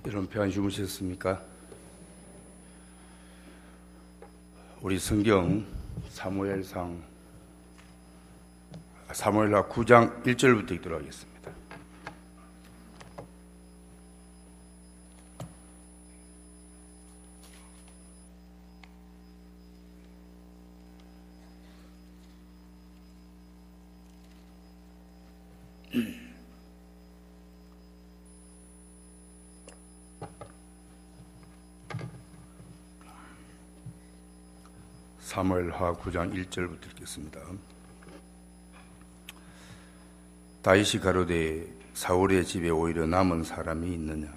여러분 평안 주무셨습니까? 우리 성경 사무엘하 9장 1절부터 읽도록 하겠습니다. 사무엘하 9장 1절부터 읽겠습니다. 다윗이 가로되 사울의 집에 오히려 남은 사람이 있느냐?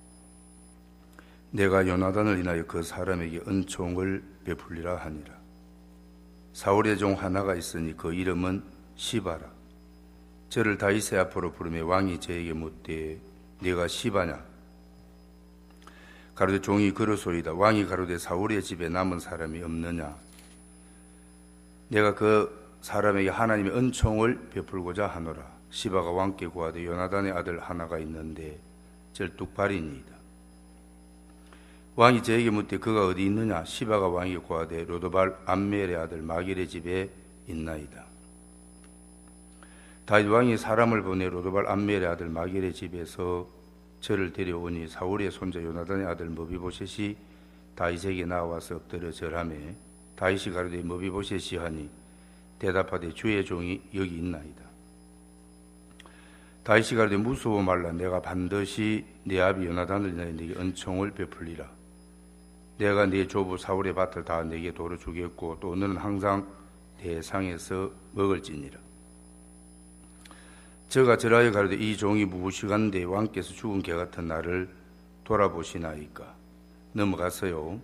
내가 요나단을 인하여 그 사람에게 은총을 베풀리라 하니라. 사울의 종 하나가 있으니 그 이름은 시바라. 저를 다윗의 앞으로 부르며 왕이 저에게 묻되 네가 시바냐? 가로되 종이 그러소이다. 왕이 가로되 사울의 집에 남은 사람이 없느냐? 내가 그 사람에게 하나님의 은총을 베풀고자 하노라. 시바가 왕께 구하되 요나단의 아들 하나가 있는데 절뚝발이니이다. 왕이 저에게 묻되 그가 어디 있느냐? 시바가 왕에게 구하되 로도발 암멜의 아들 마길의 집에 있나이다. 다윗 왕이 사람을 보내 로도발 암멜의 아들 마길의 집에서 저를 데려오니 사울의 손자 요나단의 아들 머비보셋이 다윗에게 나와서 엎드려 절하매 다윗이 가로되 머비보셋이 하니 대답하되 주의 종이 여기 있나이다. 다윗이 가로되 무서워 말라. 내가 반드시 네 아비 요나단을 인하여 네게 은총을 베풀리라. 내가 네 조부 사울의 밭을 다 네게 도로 주겠고 또 너는 항상 내 상에서 먹을지니라. 저가 절하여 가로되 이 종이 무엇이간데 왕께서 죽은 개 같은 나를 돌아보시나이까. 넘어가서요.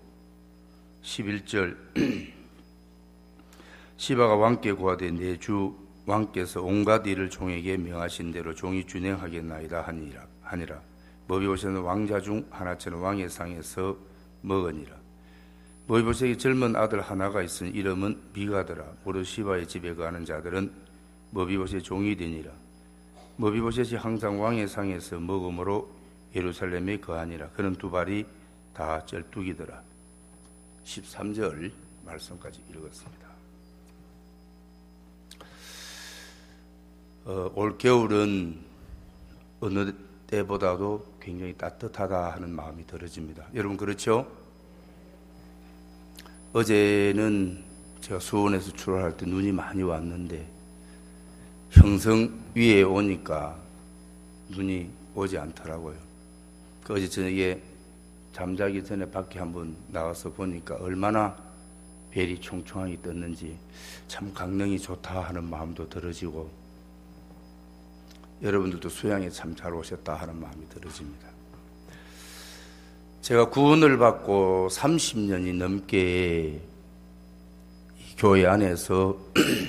11절 시바가 왕께 구하되 내 주 왕께서 온갖 일을 종에게 명하신 대로 종이 준행하겠나이다 하니라. 머비보셋은 왕자 중 하나처럼 왕의 상에서 먹으니라. 머비보셋에게 젊은 아들 하나가 있으니 이름은 미가더라. 무릇 시바의 집에 거하는 자들은 머비보셋의 종이 되니라. 머비보셋이 항상 왕의 상에서 먹음으로 예루살렘에 거하니라. 그는 두 발이 다 쩔뚝이더라. 13절 말씀까지 읽었습니다. 올겨울은 어느 때보다도 굉장히 따뜻하다 하는 마음이 들어집니다. 여러분 그렇죠? 어제는 제가 수원에서 출발할 때 눈이 많이 왔는데 형성 위에 오니까 눈이 오지 않더라고요. 어제 저녁에 잠자기 전에 밖에 한번 나가서 보니까 얼마나 별이 총총하게 떴는지 참 강릉이 좋다 하는 마음도 들어지고 여러분들도 수양에 참 잘 오셨다 하는 마음이 들어집니다. 제가 구원을 받고 30년이 넘게 이 교회 안에서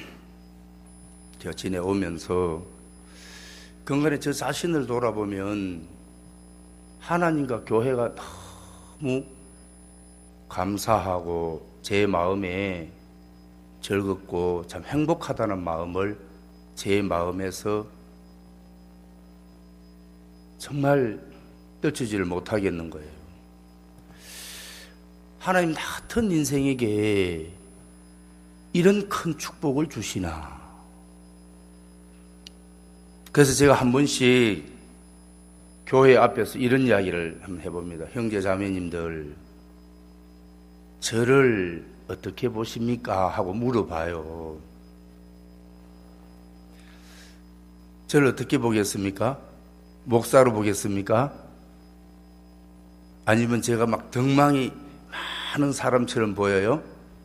제가 지내오면서 건강에 저 자신을 돌아보면 하나님과 교회가 너무 감사하고 제 마음에 즐겁고 참 행복하다는 마음을 제 마음에서 정말 떨치지를 못하겠는 거예요. 하나님 나 같은 인생에게 이런 큰 축복을 주시나. 그래서 제가 한 번씩 교회 앞에서 이런 이야기를 한번 해봅니다. 형제 자매님들 저를 어떻게 보십니까? 하고 물어봐요. 저를 어떻게 보겠습니까? 목사로 보겠습니까? 아니면 제가 막 덕망이 많은 사람처럼 보여요?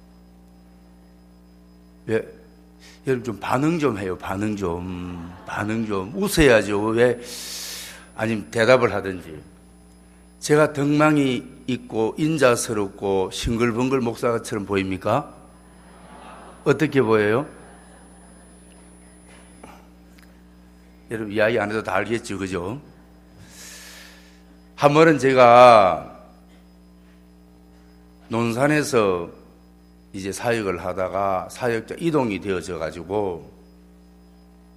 왜? 여러분 좀 반응 좀 해요. 반응 좀 웃어야죠. 왜? 아니면 대답을 하든지. 제가 덕망이 있고 인자스럽고 싱글벙글 목사처럼 보입니까? 어떻게 보여요? 여러분 이야기 안 해도 다 알겠죠, 그죠? 한 번은 제가 논산에서 이제 사역을 하다가 사역자 이동이 되어져 가지고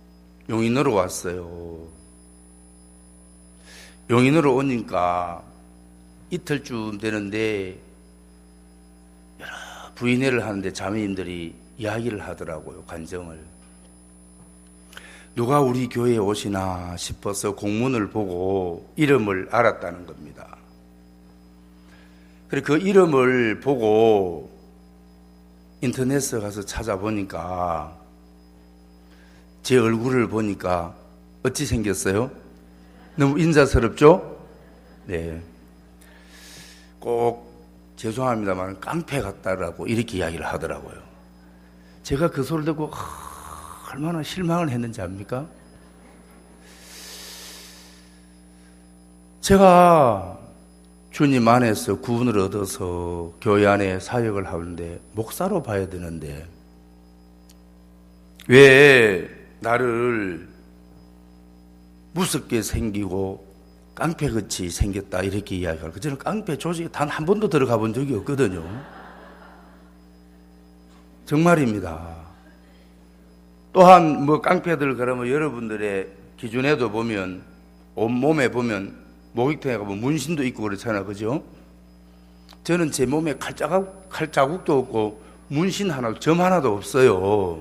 용인으로 왔어요. 용인으로 오니까 이틀쯤 되는데 여러 부인회를 하는데 자매님들이 이야기를 하더라고요. 간증을. 누가 우리 교회에 오시나 싶어서 공문을 보고 이름을 알았다는 겁니다. 그리고 그 이름을 보고 인터넷에 가서 찾아보니까 제 얼굴을 보니까 어찌 생겼어요? 너무 인자스럽죠? 네. 꼭 죄송합니다만 깡패 같다라고 이렇게 이야기를 하더라고요. 제가 그 소리를 듣고 얼마나 실망을 했는지 압니까? 제가 주님 안에서 구원을 얻어서 교회 안에 사역을 하는데 목사로 봐야 되는데 왜 나를 무섭게 생기고 깡패같이 생겼다 이렇게 이야기하고 저는 깡패 조직에 단 한 번도 들어가 본 적이 없거든요. 정말입니다. 또한 깡패들 그러면 여러분들의 기준에도 보면 온몸에 보면 목욕탕에 가면 문신도 있고 그렇잖아요. 그죠? 저는 제 몸에 칼자국도 없고 문신 하나, 점 하나도 없어요.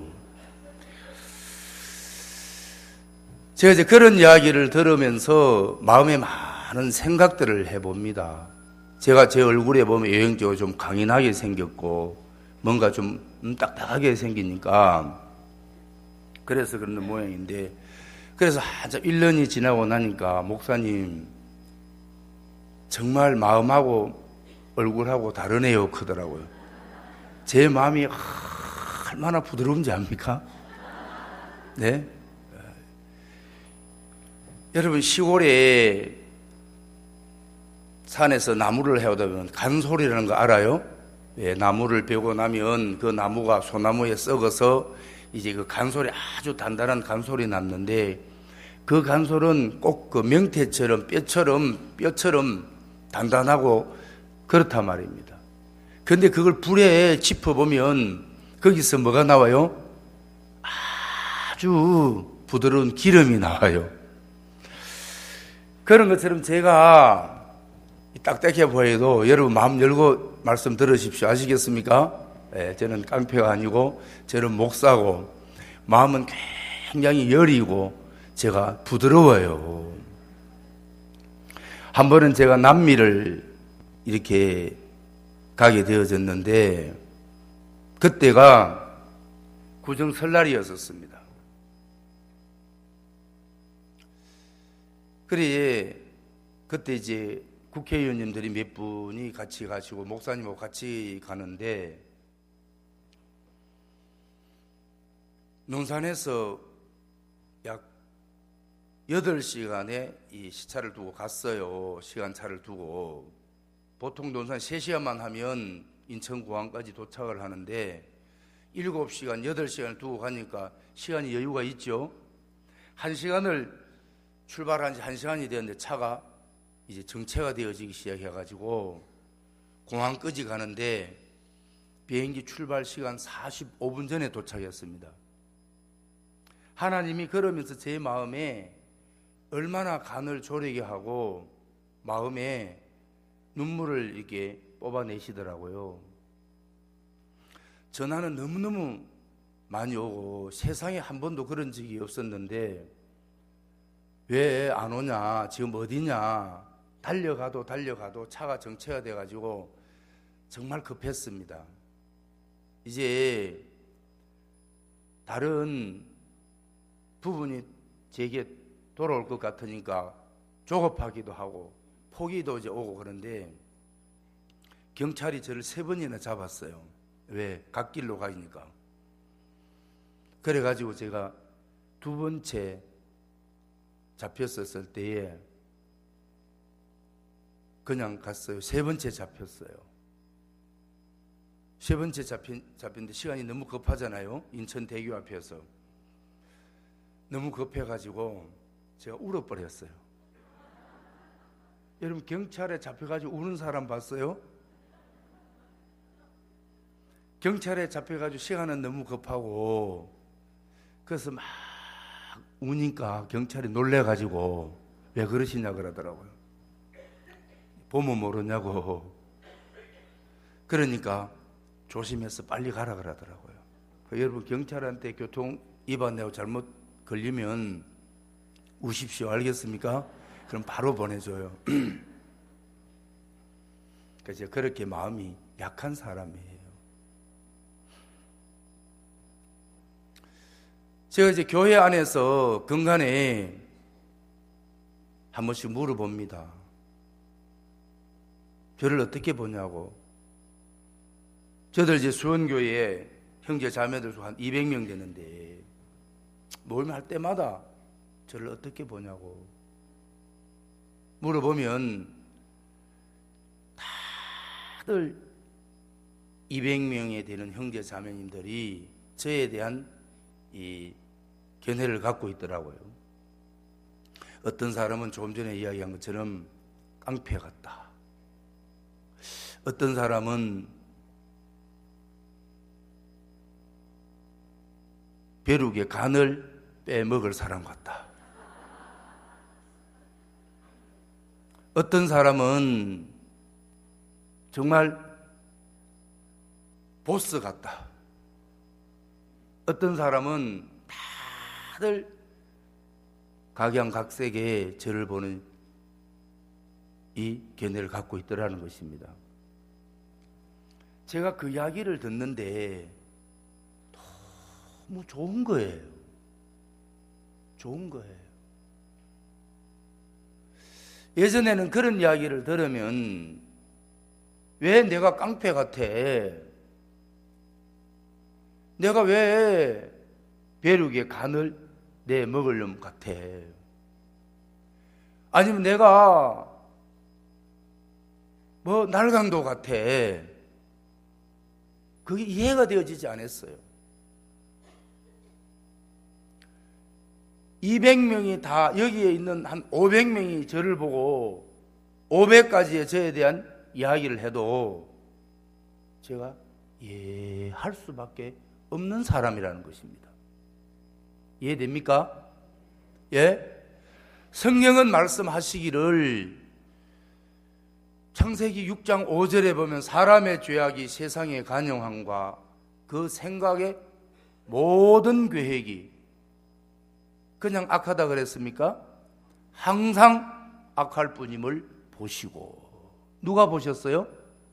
제가 이제 그런 이야기를 들으면서 마음에 많은 생각들을 해봅니다. 제가 제 얼굴에 보면 외형적으로 좀 강인하게 생겼고 뭔가 좀 딱딱하게 생기니까 그래서 그런 모양인데 그래서 한참 1년이 지나고 나니까 목사님 정말 마음하고 얼굴하고 다르네요 크더라고요. 제 마음이 얼마나 부드러운지 압니까? 네? 여러분 시골에 산에서 나무를 해오다 보면 간솔이라는 거 알아요? 예, 나무를 베고 나면 그 나무가 소나무에 썩어서 이제 그 간솔이 아주 단단한 간솔이 남는데 그 간솔은 꼭 그 명태처럼 뼈처럼 단단하고 그렇단 말입니다. 그런데 그걸 불에 짚어보면 거기서 뭐가 나와요? 아주 부드러운 기름이 나와요. 그런 것처럼 제가 딱딱해 보여도 여러분 마음 열고 말씀 들으십시오. 아시겠습니까? 네, 저는 깡패가 아니고 저는 목사고 마음은 굉장히 여리고 제가 부드러워요. 한 번은 제가 남미를 이렇게 가게 되어졌는데 그때가 구정 설날이었었습니다. 그때 이제 국회의원님들이 몇 분이 같이 가시고 목사님하고 같이 가는데 논산에서 약 8시간의 이 시차를 두고 갔어요. 시간차를 두고. 보통 논산 3시간만 하면 인천공항까지 도착을 하는데 7시간, 8시간을 두고 가니까 시간이 여유가 있죠. 1시간을 출발한 지 1시간이 되었는데 차가 이제 정체가 되어지기 시작해가지고 공항까지 가는데 비행기 출발 시간 45분 전에 도착했습니다. 하나님이 그러면서 제 마음에 얼마나 간을 조리게 하고 마음에 눈물을 이렇게 뽑아내시더라고요. 전화는 너무너무 많이 오고 세상에 한 번도 그런 적이 없었는데 왜 안 오냐, 지금 어디냐, 달려가도 차가 정체가 돼가지고 정말 급했습니다. 이제 다른 부분이 제게 돌아올 것 같으니까 조급하기도 하고 포기도 이제 오고 그런데 경찰이 저를 3번이나 잡았어요. 왜? 갓길로 가니까. 그래가지고 제가 2번째 잡혔었을 때에 그냥 갔어요. 3번째 잡혔어요. 3번째 잡혔는데 시간이 너무 급하잖아요. 인천대교 앞에서. 너무 급해가지고 제가 울어버렸어요. 여러분 경찰에 잡혀가지고 우는 사람 봤어요? 경찰에 잡혀가지고 시간은 너무 급하고 그래서 막 우니까 경찰이 놀래가지고 왜 그러시냐 그러더라고요. 보면 모르냐고. 그러니까 조심해서 빨리 가라 그러더라고요. 여러분, 경찰한테 교통 위반하고 잘못 걸리면 우십시오. 알겠습니까? 그럼 바로 보내줘요. 그래서 그렇게 마음이 약한 사람이에요. 제가 이제 교회 안에서 근간에 한 번씩 물어봅니다. 저를 어떻게 보냐고. 저들 이제 수원교회에 형제 자매들 한 200명 되는데 모임할 때마다 저를 어떻게 보냐고 물어보면 다들 200명에 되는 형제 자매님들이 저에 대한 이 견해를 갖고 있더라고요. 어떤 사람은 조금 전에 이야기한 것처럼 깡패 같다. 어떤 사람은 벼룩의 간을 빼먹을 사람 같다. 어떤 사람은 정말 보스 같다. 어떤 사람은 다들 각양각색의 저를 보는 이 견해를 갖고 있더라는 것입니다. 제가 그 이야기를 듣는데 너무 좋은 거예요. 좋은 거예요. 예전에는 그런 이야기를 들으면 왜 내가 깡패 같아? 내가 왜 벼룩의 간을 내 먹을 놈 같아? 아니면 내가 뭐 날강도 같아? 그게 이해가 되어지지 않았어요. 200명이 다 여기에 있는 한 500명이 저를 보고 500가지의 저에 대한 이야기를 해도 제가 할 수밖에 없는 사람이라는 것입니다. 이해됩니까? 예? 성경은 말씀하시기를 창세기 6장 5절에 보면 사람의 죄악이 세상에 간영함과 그 생각의 모든 계획이 그냥 악하다 그랬습니까? 항상 악할 뿐임을 보시고. 누가 보셨어요?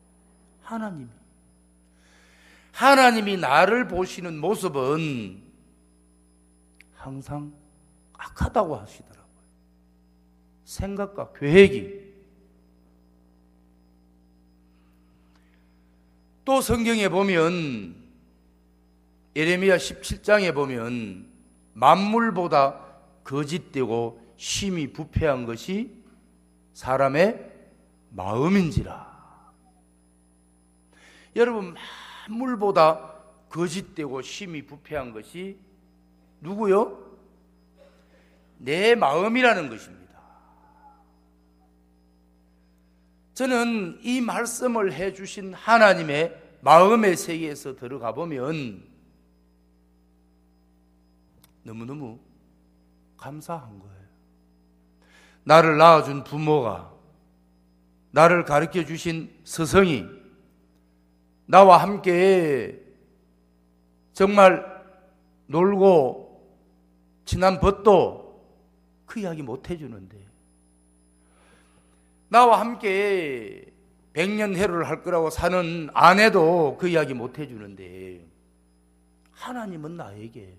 하나님이 나를 보시는 모습은 항상 악하다고 하시더라고요. 생각과 계획이. 또 성경에 보면 예레미야 17장에 보면 만물보다 거짓되고 심히 부패한 것이 사람의 마음인지라. 여러분, 만물보다 거짓되고 심히 부패한 것이 누구요? 내 마음이라는 것입니다. 저는 이 말씀을 해주신 하나님의 마음의 세계에서 들어가 보면 너무너무 감사한 거예요. 나를 낳아준 부모가, 나를 가르쳐 주신 스승이, 나와 함께 정말 놀고 친한 벗도 그 이야기 못 해주는데, 나와 함께 백년해로를 할 거라고 사는 아내도 그 이야기 못 해주는데, 하나님은 나에게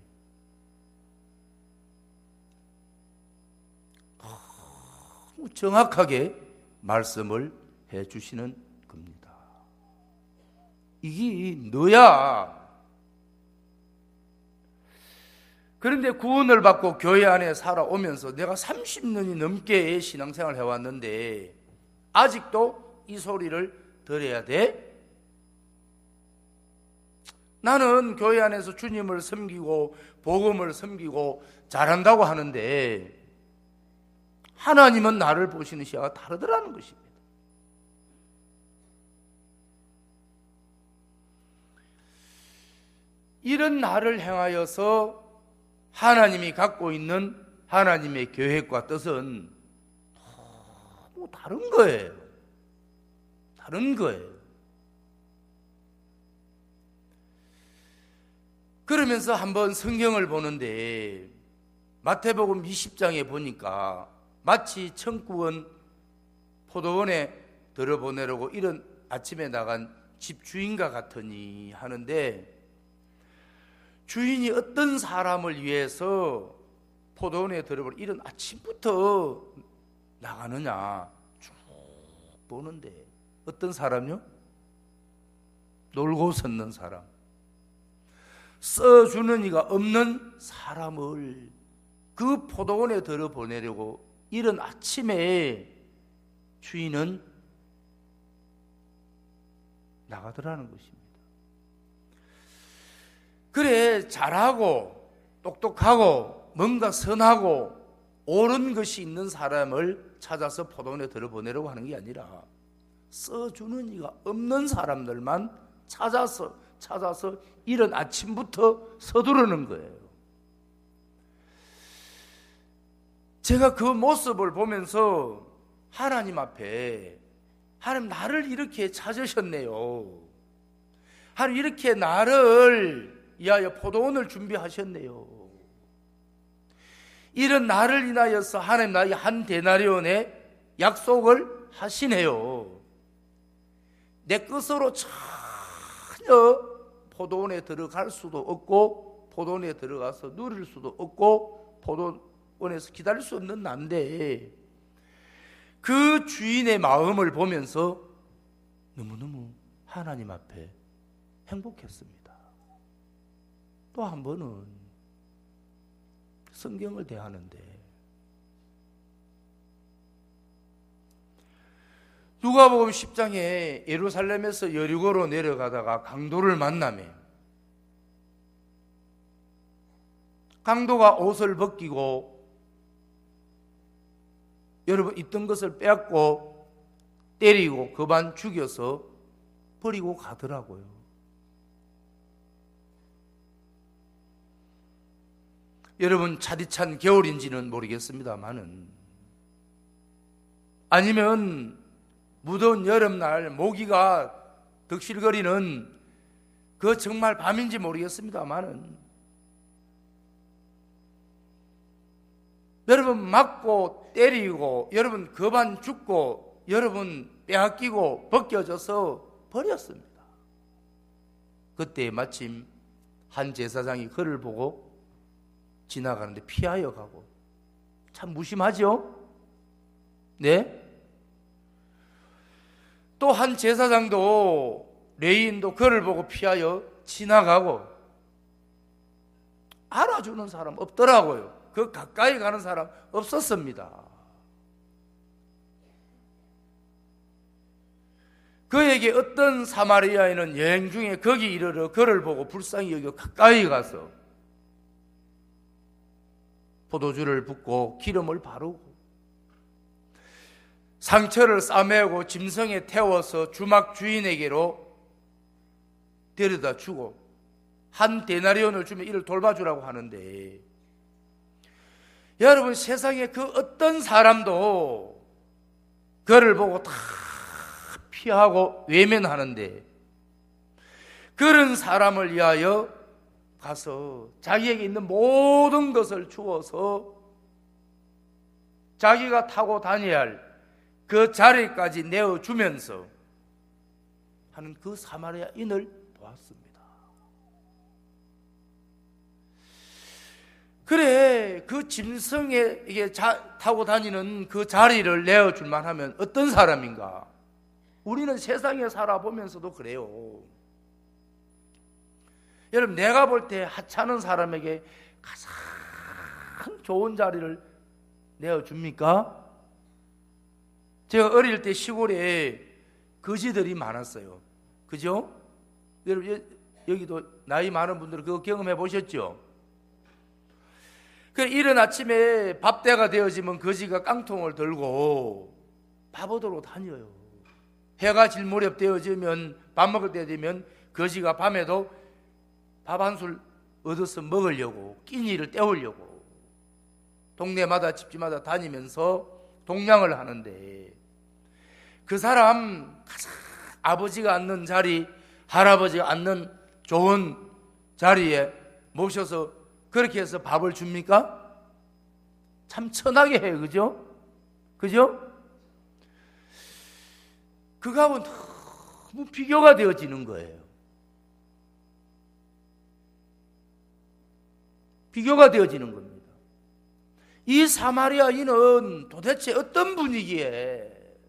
너무 정확하게 말씀을 해주시는 겁니다. 이게 너야. 그런데 구원을 받고 교회 안에 살아오면서 내가 30년이 넘게 신앙생활을 해왔는데 아직도 이 소리를 들어야 돼? 나는 교회 안에서 주님을 섬기고 복음을 섬기고 잘한다고 하는데 하나님은 나를 보시는 시야가 다르더라는 것입니다. 이런 나를 향하여서 하나님이 갖고 있는 하나님의 계획과 뜻은 너무 다른 거예요. 다른 거예요. 그러면서 한번 성경을 보는데 마태복음 20장에 보니까 마치 천국은 포도원에 들어보내려고 이런 아침에 나간 집주인과 같으니 하는데, 주인이 어떤 사람을 위해서 포도원에 들어보려 이런 아침부터 나가느냐 쭉 보는데, 어떤 사람요? 놀고 섰는 사람, 써주는 이가 없는 사람을 그 포도원에 들어보내려고 이런 아침에 주인은 나가더라는 것입니다. 그래, 잘하고 똑똑하고 뭔가 선하고 옳은 것이 있는 사람을 찾아서 포도원에 들어보내려고 하는 게 아니라 써주는 이가 없는 사람들만 찾아서 이런 아침부터 서두르는 거예요. 제가 그 모습을 보면서 하나님 앞에, 하나님 나를 이렇게 찾으셨네요. 하나님 이렇게 나를 위하여 포도원을 준비하셨네요. 이런 나를 인하여서 하나님 나에게 한 데나리온의 약속을 하시네요. 내 것으로 전혀 포도원에 들어갈 수도 없고 포도원에 들어가서 누릴 수도 없고 포도원에서 기다릴 수 없는 난데, 그 주인의 마음을 보면서 너무너무 하나님 앞에 행복했습니다. 또 한 번은 성경을 대하는데, 누가복음 10장에 예루살렘에서 여리고로 내려가다가 강도를 만나며 강도가 옷을 벗기고 여러분 입던 것을 빼앗고 때리고 그반 죽여서 버리고 가더라고요. 여러분 차디찬 겨울인지는 모르겠습니다만은, 아니면 무더운 여름날 모기가 덕실거리는 그 정말 밤인지 모르겠습니다만은, 여러분 맞고 때리고 여러분 거반 죽고 여러분 빼앗기고 벗겨져서 버렸습니다. 그때 마침 한 제사장이 그를 보고 지나가는데 피하여 가고, 참 무심하죠? 네? 또 한 제사장도 레위인도 그를 보고 피하여 지나가고, 알아주는 사람 없더라고요. 그 가까이 가는 사람 없었습니다. 그에게 어떤 사마리아인은 여행 중에 거기 이르러 그를 보고 불쌍히 여겨 가까이 가서 포도주를 붓고 기름을 바르고 상처를 싸매고 짐승에 태워서 주막 주인에게로 데려다 주고 한 데나리온을 주면 이를 돌봐주라고 하는데, 여러분 세상에 그 어떤 사람도 그를 보고 다 피하고 외면하는데, 그런 사람을 위하여 가서 자기에게 있는 모든 것을 주어서 자기가 타고 다녀야 할 그 자리까지 내어주면서 하는 그 사마리아인을 보았습니다. 그래, 그 짐승에 이게 타고 다니는 그 자리를 내어줄만 하면 어떤 사람인가? 우리는 세상에 살아보면서도 그래요. 여러분, 내가 볼 때 하찮은 사람에게 가장 좋은 자리를 내어줍니까? 제가 어릴 때 시골에 거지들이 많았어요. 그죠? 여러분, 여기도 나이 많은 분들은 그거 경험해 보셨죠? 이른 아침에 밥때가 되어지면 거지가 깡통을 들고 밥 얻으러 다녀요. 해가 질 무렵 되어지면 밥 먹을 때 되면 거지가 밤에도 밥 한 술 얻어서 먹으려고, 끼니를 때우려고 동네마다 집집마다 다니면서 동냥을 하는데, 그 사람 가장 아버지가 앉는 자리, 할아버지가 앉는 좋은 자리에 모셔서 그렇게 해서 밥을 줍니까? 참 천하게 해요. 그죠? 그죠? 그거하고는 너무 비교가 되어지는 거예요. 비교가 되어지는 겁니다. 이 사마리아인은 도대체 어떤 분위기에,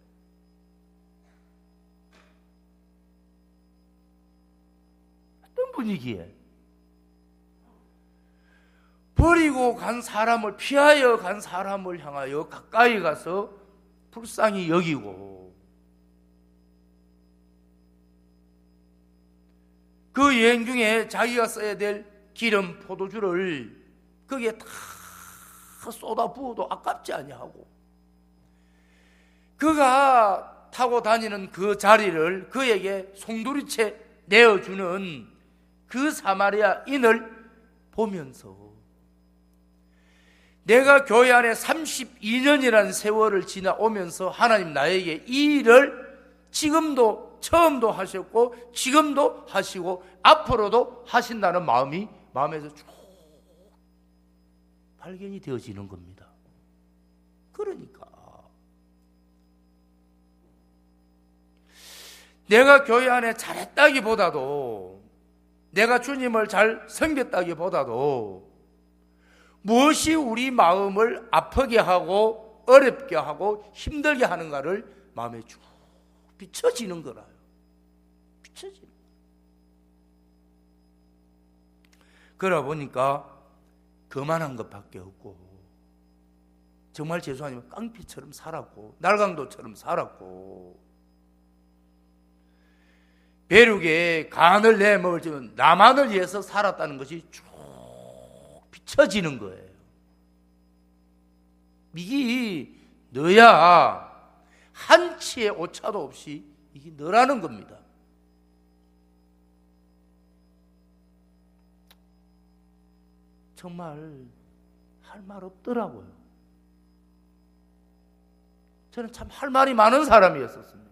버리고 간 사람을, 피하여 간 사람을 향하여 가까이 가서 불쌍히 여기고, 그 여행 중에 자기가 써야 될 기름, 포도주를 거기에 다 쏟아 부어도 아깝지 아니하고, 그가 타고 다니는 그 자리를 그에게 송두리째 내어주는 그 사마리아인을 보면서, 내가 교회 안에 32년이라는 세월을 지나오면서 하나님 나에게 이 일을 지금도, 처음도 하셨고 지금도 하시고 앞으로도 하신다는 마음이 마음에서 쭉 발견이 되어지는 겁니다. 그러니까 내가 교회 안에 잘했다기보다도, 내가 주님을 잘 섬겼다기보다도 무엇이 우리 마음을 아프게 하고 어렵게 하고 힘들게 하는가를 마음에 쭉 비춰지는 거라요. 비춰지는 거예요. 그러다 보니까 그만한 것밖에 없고, 정말 죄송하지만 깡피처럼 살았고 날강도처럼 살았고, 벼룩에 간을 내먹을 줄 나만을 위해서 살았다는 것이 쭉 비춰지는 거예요. 이게 너야 한치의 오차도 없이 이게 너라는 겁니다. 정말 할 말 없더라고요. 저는 참 할 말이 많은 사람이었었습니다.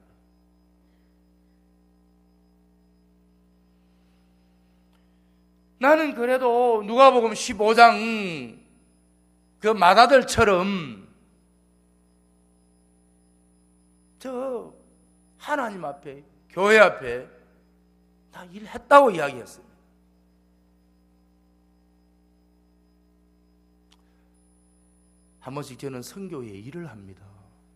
나는 그래도 누가복음 15장 그 마다들처럼 저 하나님 앞에, 교회 앞에 다 일했다고 이야기했습니다. 한 번씩 저는 선교에 일을 합니다.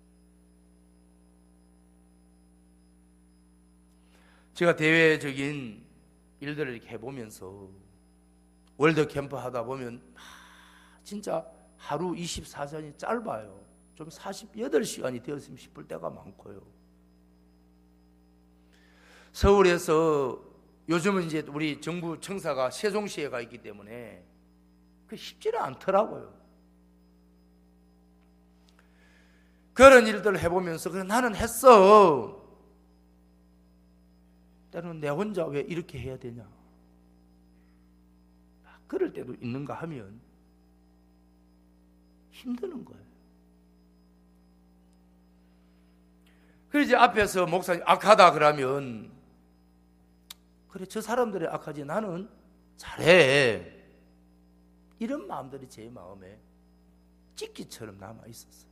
제가 대외적인 일들을 이렇게 해보면서 월드 캠프 하다 보면 진짜 하루 24시간이 짧아요. 좀 48시간이 되었으면 싶을 때가 많고요. 서울에서 요즘은 이제 우리 정부 청사가 세종시에 가 있기 때문에 그 쉽지는 않더라고요. 그런 일들을 해보면서 그래, 나는 했어. 때로는 내 혼자 왜 이렇게 해야 되냐, 그럴 때도 있는가 하면 힘드는 거예요. 그래서 이제 앞에서 목사님 악하다 그러면, 그래 저 사람들이 악하지 나는 잘해, 이런 마음들이 제 마음에 찢기처럼 남아 있었어요.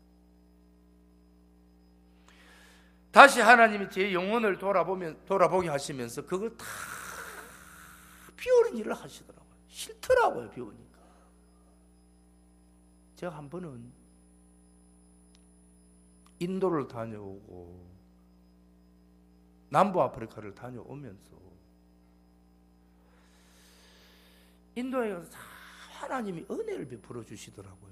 다시 하나님이 제 영혼을 돌아보게 하시면서 그걸 다 비우는 일을 하시더라고요. 싫더라고요, 비우니까. 제가 한 번은 인도를 다녀오고 남부 아프리카를 다녀오면서 인도에 가서 다 하나님이 은혜를 베풀어 주시더라고요.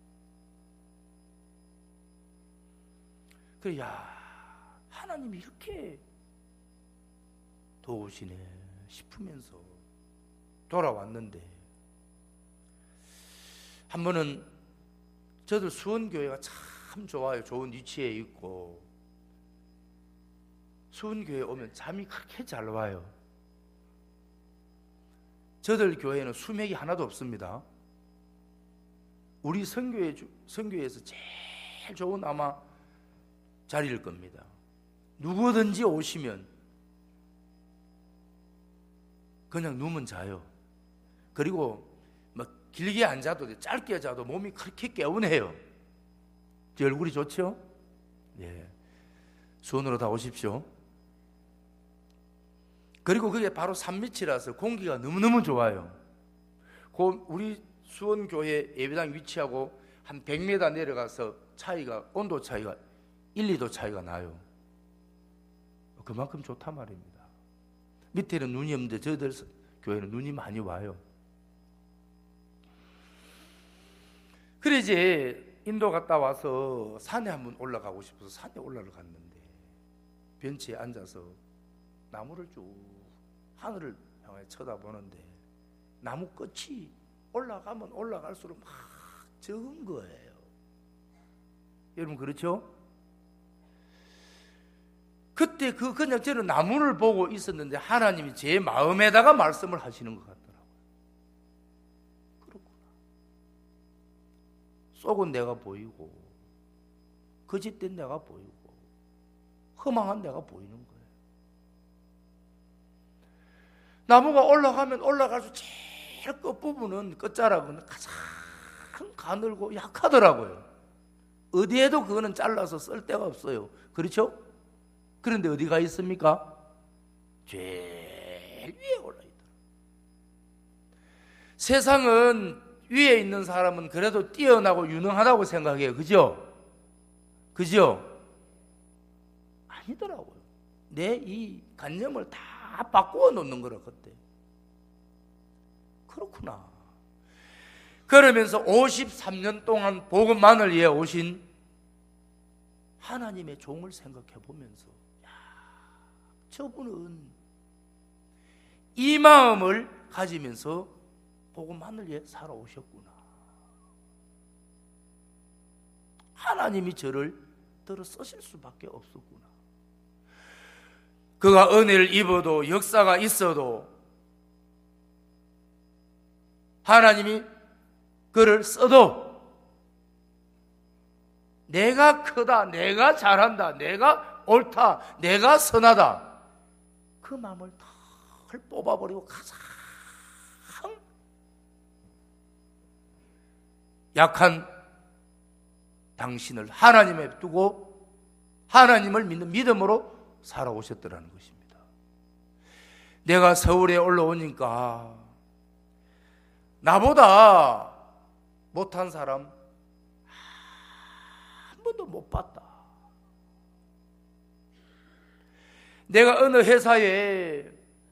그래, 야, 하나님이 이렇게 도우시네 싶으면서 돌아왔는데, 한 번은 저도 수원교회가 참 좋아요. 좋은 위치에 있고 수원교회에 오면 잠이 그렇게 잘 와요. 저들 교회는 수맥이 하나도 없습니다. 우리 선교회에서 제일 좋은 아마 자리일 겁니다. 누구든지 오시면 그냥 누우면 자요. 그리고 뭐 길게 안 자도 돼. 짧게 자도 몸이 그렇게 개운해요. 제 얼굴이 좋죠? 예. 수원으로 다 오십시오. 그리고 그게 바로 산밑이라서 공기가 너무너무 좋아요. 우리 수원교회 예배당 위치하고 한 100m 내려가서 온도 차이가 1, 2도 차이가 나요. 그만큼 좋단 말입니다. 밑에는 눈이 없는데 저희들 교회는 눈이 많이 와요. 그래 이제 인도 갔다 와서 산에 한번 올라가고 싶어서 산에 올라갔는데 벤치에 앉아서 나무를 쭉 하늘을 향해 쳐다보는데 나무 끝이 올라가면 올라갈수록 막 적은 거예요. 여러분 그렇죠? 그때 그냥 저는 나무를 보고 있었는데 하나님이 제 마음에다가 말씀을 하시는 것 같더라고요. 그렇구나. 속은 내가 보이고 거짓된 내가 보이고 허망한 내가 보이는 거예요. 나무가 올라가면 올라갈수록 제일 끝부분은 끝자락은 가장 가늘고 약하더라고요. 어디에도 그거는 잘라서 쓸 데가 없어요. 그렇죠? 그런데 어디가 있습니까? 제일 위에 올라있더라고요. 세상은 위에 있는 사람은 그래도 뛰어나고 유능하다고 생각해요. 그죠? 그죠? 아니더라고요. 내 이 관념을 다 바꾸어 놓는 거라 그때. 그렇구나. 그러면서 53년 동안 복음만을 위해 오신 하나님의 종을 생각해 보면서 저분은 이 마음을 가지면서 복음만을 위해 살아오셨구나. 하나님이 저를 들어 쓰실 수밖에 없었구나. 그가 은혜를 입어도 역사가 있어도 하나님이 그를 써도 내가 크다, 내가 잘한다, 내가 옳다, 내가 선하다, 그 마음을 다 뽑아버리고 가장 약한 당신을 하나님에 두고 하나님을 믿는 믿음으로 살아오셨더라는 것입니다. 내가 서울에 올라오니까 나보다 못한 사람 한 번도 못 봤다. 내가 어느 회사에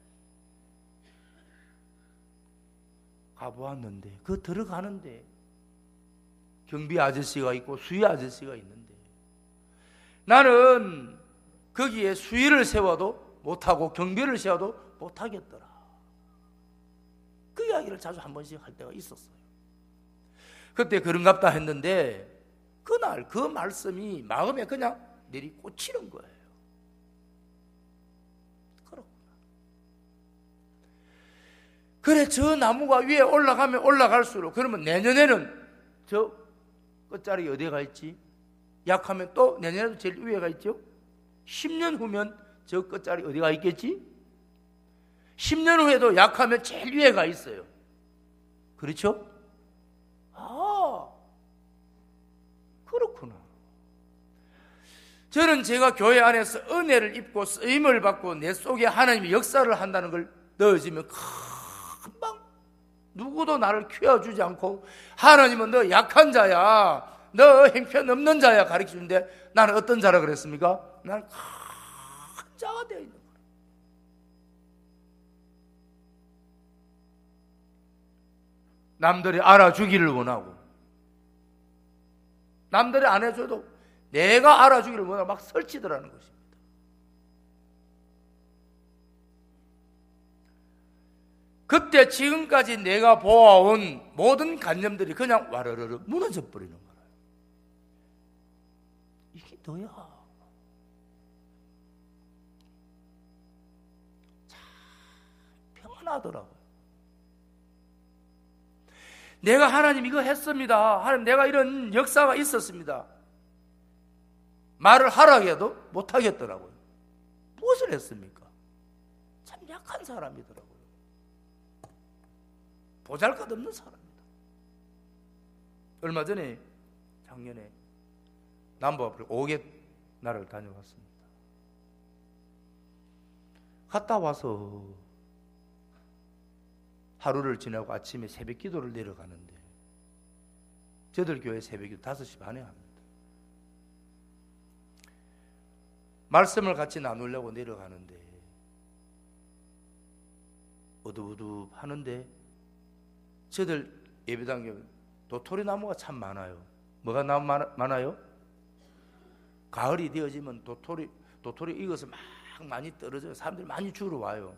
가보았는데 그 들어가는데 경비 아저씨가 있고 수위 아저씨가 있는데 나는 거기에 수위를 세워도 못하고 경비를 세워도 못하겠더라. 그 이야기를 자주 한 번씩 할 때가 있었어요. 그때 그런갑다 했는데 그날 그 말씀이 마음에 그냥 내리꽂히는 거예요. 그렇구나. 그래 저 나무가 위에 올라가면 올라갈수록 그러면 내년에는 저 끝자리 어디에 가 있지? 약하면 또 내년에도 제일 위에 가 있죠? 10년 후면 저 끝자리 어디가 있겠지? 10년 후에도 약하면 제일 위에 가 있어요. 그렇죠? 아, 그렇구나. 저는 제가 교회 안에서 은혜를 입고 쓰임을 받고 내 속에 하나님이 역사를 한다는 걸 넣어주면 금방 누구도 나를 키워주지 않고 하나님은 너 약한 자야, 너 형편없는 자야 가르쳐주는데 나는 어떤 자라 그랬습니까? 나는 큰 자가 되어 있는 거예요. 남들이 알아주기를 원하고 남들이 안 해줘도 내가 알아주기를 원하고 막 설치더라는 것입니다. 그때 지금까지 내가 보아온 모든 관념들이 그냥 와르르르 무너져 버리는 거예요. 이게 너야. 참 평안하더라고요. 내가 하나님 이거 했습니다. 하나님 내가 이런 역사가 있었습니다. 말을 하라고 해도 못하겠더라고요. 무엇을 했습니까? 참 약한 사람이더라고요. 보잘것없는 사람이다. 얼마 전에 작년에 남부 아프리카 5개 나라를 다녀왔습니다. 갔다 와서 하루를 지나고 아침에 새벽 기도를 내려가는데 저들 교회 새벽 기도 5시 반에 합니다. 말씀을 같이 나누려고 내려가는데 어두우두 하는데 저들 예배당에 도토리 나무가 참 많아요. 뭐가 많아요? 가을이 되어지면 도토리 익어서 막 많이 떨어져요. 사람들이 많이 주러 와요.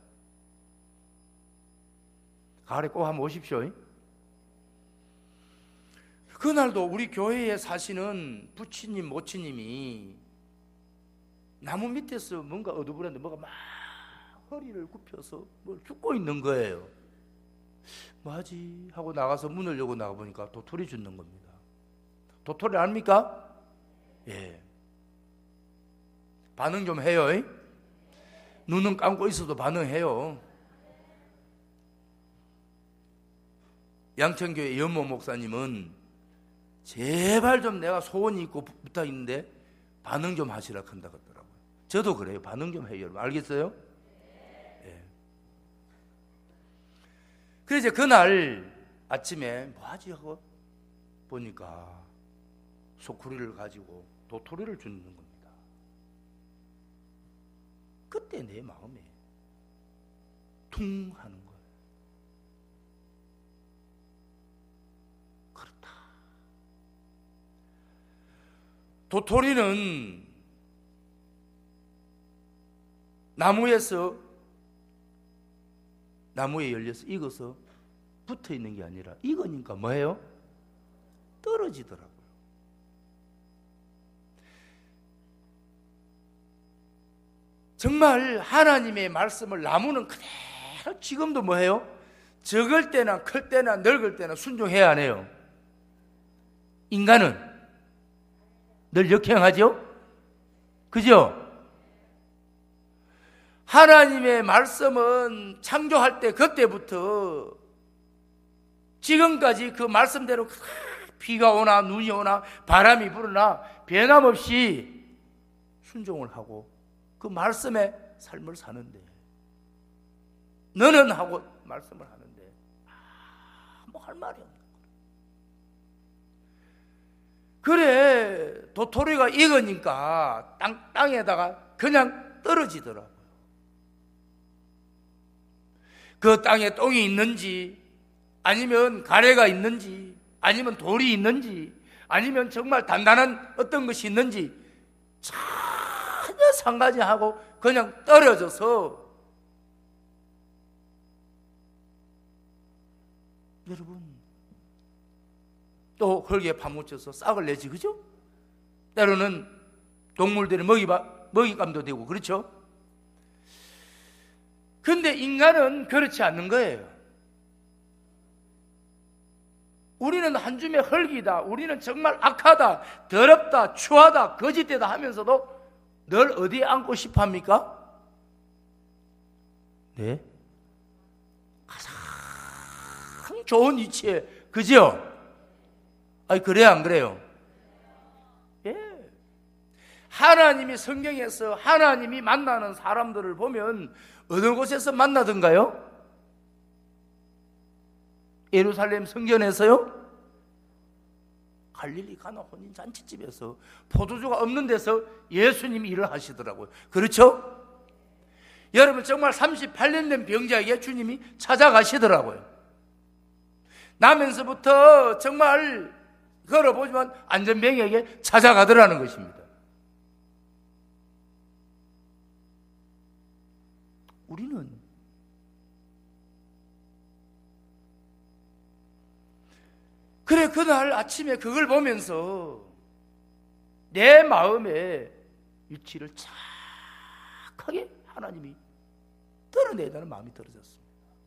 가을에 꼭 한번 오십시오. 그날도 우리 교회에 사시는 부치님, 모치님이 나무 밑에서 뭔가 어두부렸는데 뭐가 막 허리를 굽혀서 뭘 줍고 있는 거예요. 뭐하지? 하고 나가서 문을 열고 나가보니까 도토리 줍는 겁니다. 도토리 압니까? 예. 반응 좀 해요. 눈은 감고 있어도 반응해요. 양천교회 연모 목사님은 제발 좀 내가 소원이 있고 부탁 있는데 반응 좀 하시라 한다 그러더라고요. 저도 그래요. 반응 좀 해요. 여러분 알겠어요? 예. 그래서 그날 아침에 뭐하지 하고 보니까 소쿠리를 가지고 도토리를 주는 겁니다. 그때 내 마음에 퉁 하는 거예요. 그렇다. 도토리는 나무에 열려서 익어서 붙어 있는 게 아니라 익으니까 뭐예요? 떨어지더라고요. 정말 하나님의 말씀을 나무는 그대로 지금도 뭐해요? 적을 때나 클 때나 늙을 때나 순종해야 하네요. 인간은 늘 역행하죠? 그죠? 하나님의 말씀은 창조할 때 그때부터 지금까지 그 말씀대로 비가 오나 눈이 오나 바람이 불으나 변함없이 순종을 하고 그 말씀의 삶을 사는데 너는 하고 말씀을 하는데 아무 할 말이 없는 거예요. 그래 도토리가 익으니까 땅에다가 그냥 떨어지더라고요. 그 땅에 똥이 있는지 아니면 가래가 있는지 아니면 돌이 있는지 아니면 정말 단단한 어떤 것이 있는지 전혀 상관하고 그냥 떨어져서 여러분 또 흙에 파묻혀서 싹을 내지 그죠? 때로는 동물들의 먹잇감도 되고 그렇죠? 근데 인간은 그렇지 않는 거예요. 우리는 한 줌의 흙이다. 우리는 정말 악하다, 더럽다, 추하다, 거짓되다 하면서도 늘 어디에 앉고 싶어 합니까? 네? 가장 좋은 위치에, 그죠? 아니, 그래요, 안 그래요? 예. 하나님이 성경에서 하나님이 만나는 사람들을 보면 어느 곳에서 만나던가요? 예루살렘 성전에서요? 갈릴리 가나 혼인 잔치집에서 포도주가 없는 데서 예수님이 일을 하시더라고요. 그렇죠? 여러분 정말 38년 된 병자에게 주님이 찾아가시더라고요. 나면서부터 정말 걸어보지만 안전병에게 찾아가더라는 것입니다. 우리는 그래 그날 아침에 그걸 보면서 내 마음의 위치를 착하게 하나님이 드러내다는 마음이 들어졌습니다.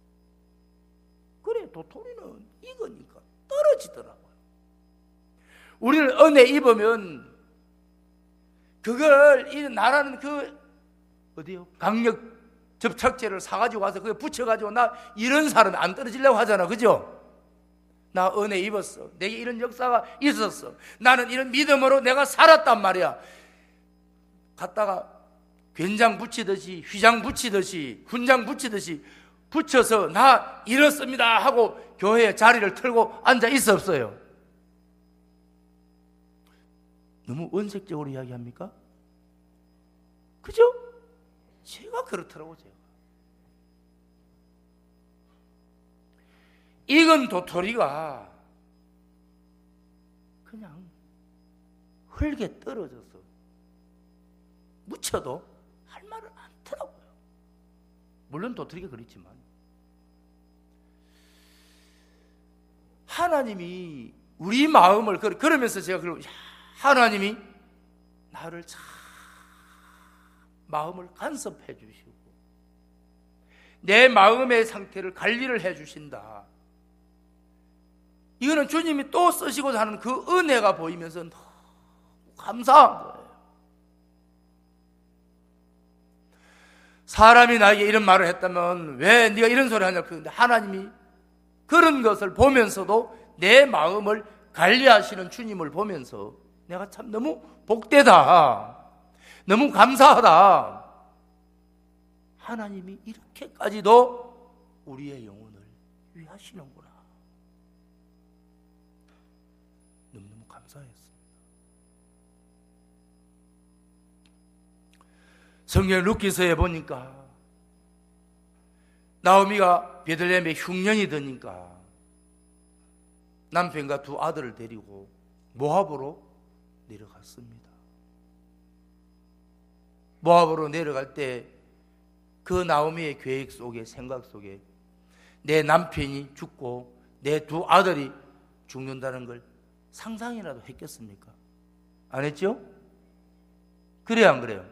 그래 도토리는 익으니까 떨어지더라고요. 우리는 은혜 입으면 그걸 이 나라는 그 어디요? 강력 접착제를 사가지고 와서 그게 붙여가지고 나 이런 사람이 안 떨어지려고 하잖아. 그죠? 나 은혜 입었어. 내게 이런 역사가 있었어. 나는 이런 믿음으로 내가 살았단 말이야. 갔다가 괜장 붙이듯이, 휘장 붙이듯이, 훈장 붙이듯이 붙여서 나 이렇습니다 하고 교회에 자리를 털고 앉아 있었어요. 너무 원색적으로 이야기합니까? 그죠? 제가 그렇더라고. 제가 익은 도토리가 그냥 흙에 떨어져서 묻혀도 할 말을 않더라고요. 물론 도토리가 그렇지만 하나님이 우리 마음을 그러면서 제가 하나님이 나를 참 마음을 간섭해 주시고 내 마음의 상태를 관리를 해 주신다. 이거는 주님이 또 쓰시고자 하는 그 은혜가 보이면서 너무 감사한 거예요. 사람이 나에게 이런 말을 했다면 왜 네가 이런 소리 하냐. 그런데 하나님이 그런 것을 보면서도 내 마음을 관리하시는 주님을 보면서 내가 참 너무 복되다. 너무 감사하다. 하나님이 이렇게까지도 우리의 영혼을 위하시는구나. 너무너무 감사했습니다. 성경 룻기서에 보니까 나오미가 베들레헴에 흉년이 드니까 남편과 두 아들을 데리고 모압으로 내려갔습니다. 모압으로 내려갈 때 그 나오미의 계획 속에, 생각 속에 내 남편이 죽고 내 두 아들이 죽는다는 걸 상상이라도 했겠습니까? 안 했죠? 그래요, 안 그래요?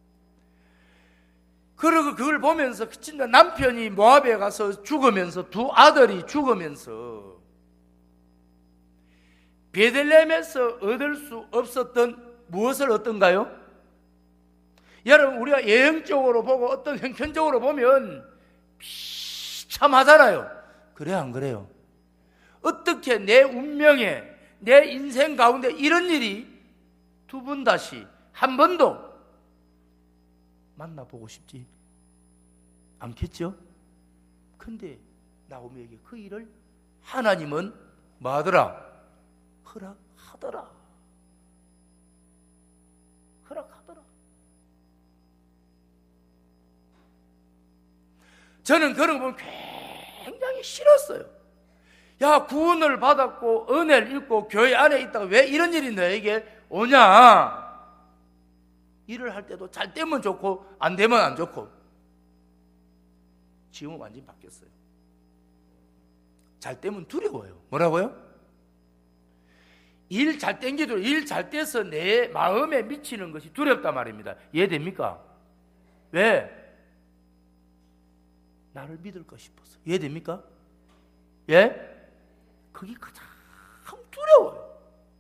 그리고 그걸 보면서 진짜 남편이 모압에 가서 죽으면서 두 아들이 죽으면서 베들레헴에서 얻을 수 없었던 무엇을 얻던가요? 여러분, 우리가 예형적으로 보고 어떤 형편적으로 보면 비참하잖아요. 그래요, 안 그래요? 어떻게 내 운명에, 내 인생 가운데 이런 일이 두 번 다시 한 번도 만나보고 싶지 않겠죠? 근데 나오미에게 그 일을 하나님은 뭐 하더라? 허락하더라. 허락하더라. 저는 그런 거 보면 굉장히 싫었어요. 야, 구원을 받았고 은혜를 입고 교회 안에 있다가 왜 이런 일이 너에게 오냐? 일을 할 때도 잘 되면 좋고 안 되면 안 좋고. 지금은 완전히 바뀌었어요. 잘 되면 두려워요. 뭐라고요? 일 잘 땡기도 일 잘 돼서 내 마음에 미치는 것이 두렵단 말입니다. 이해됩니까? 왜? 나를 믿을까 싶어서. 이해됩니까? 예? 그게 가장 두려워요.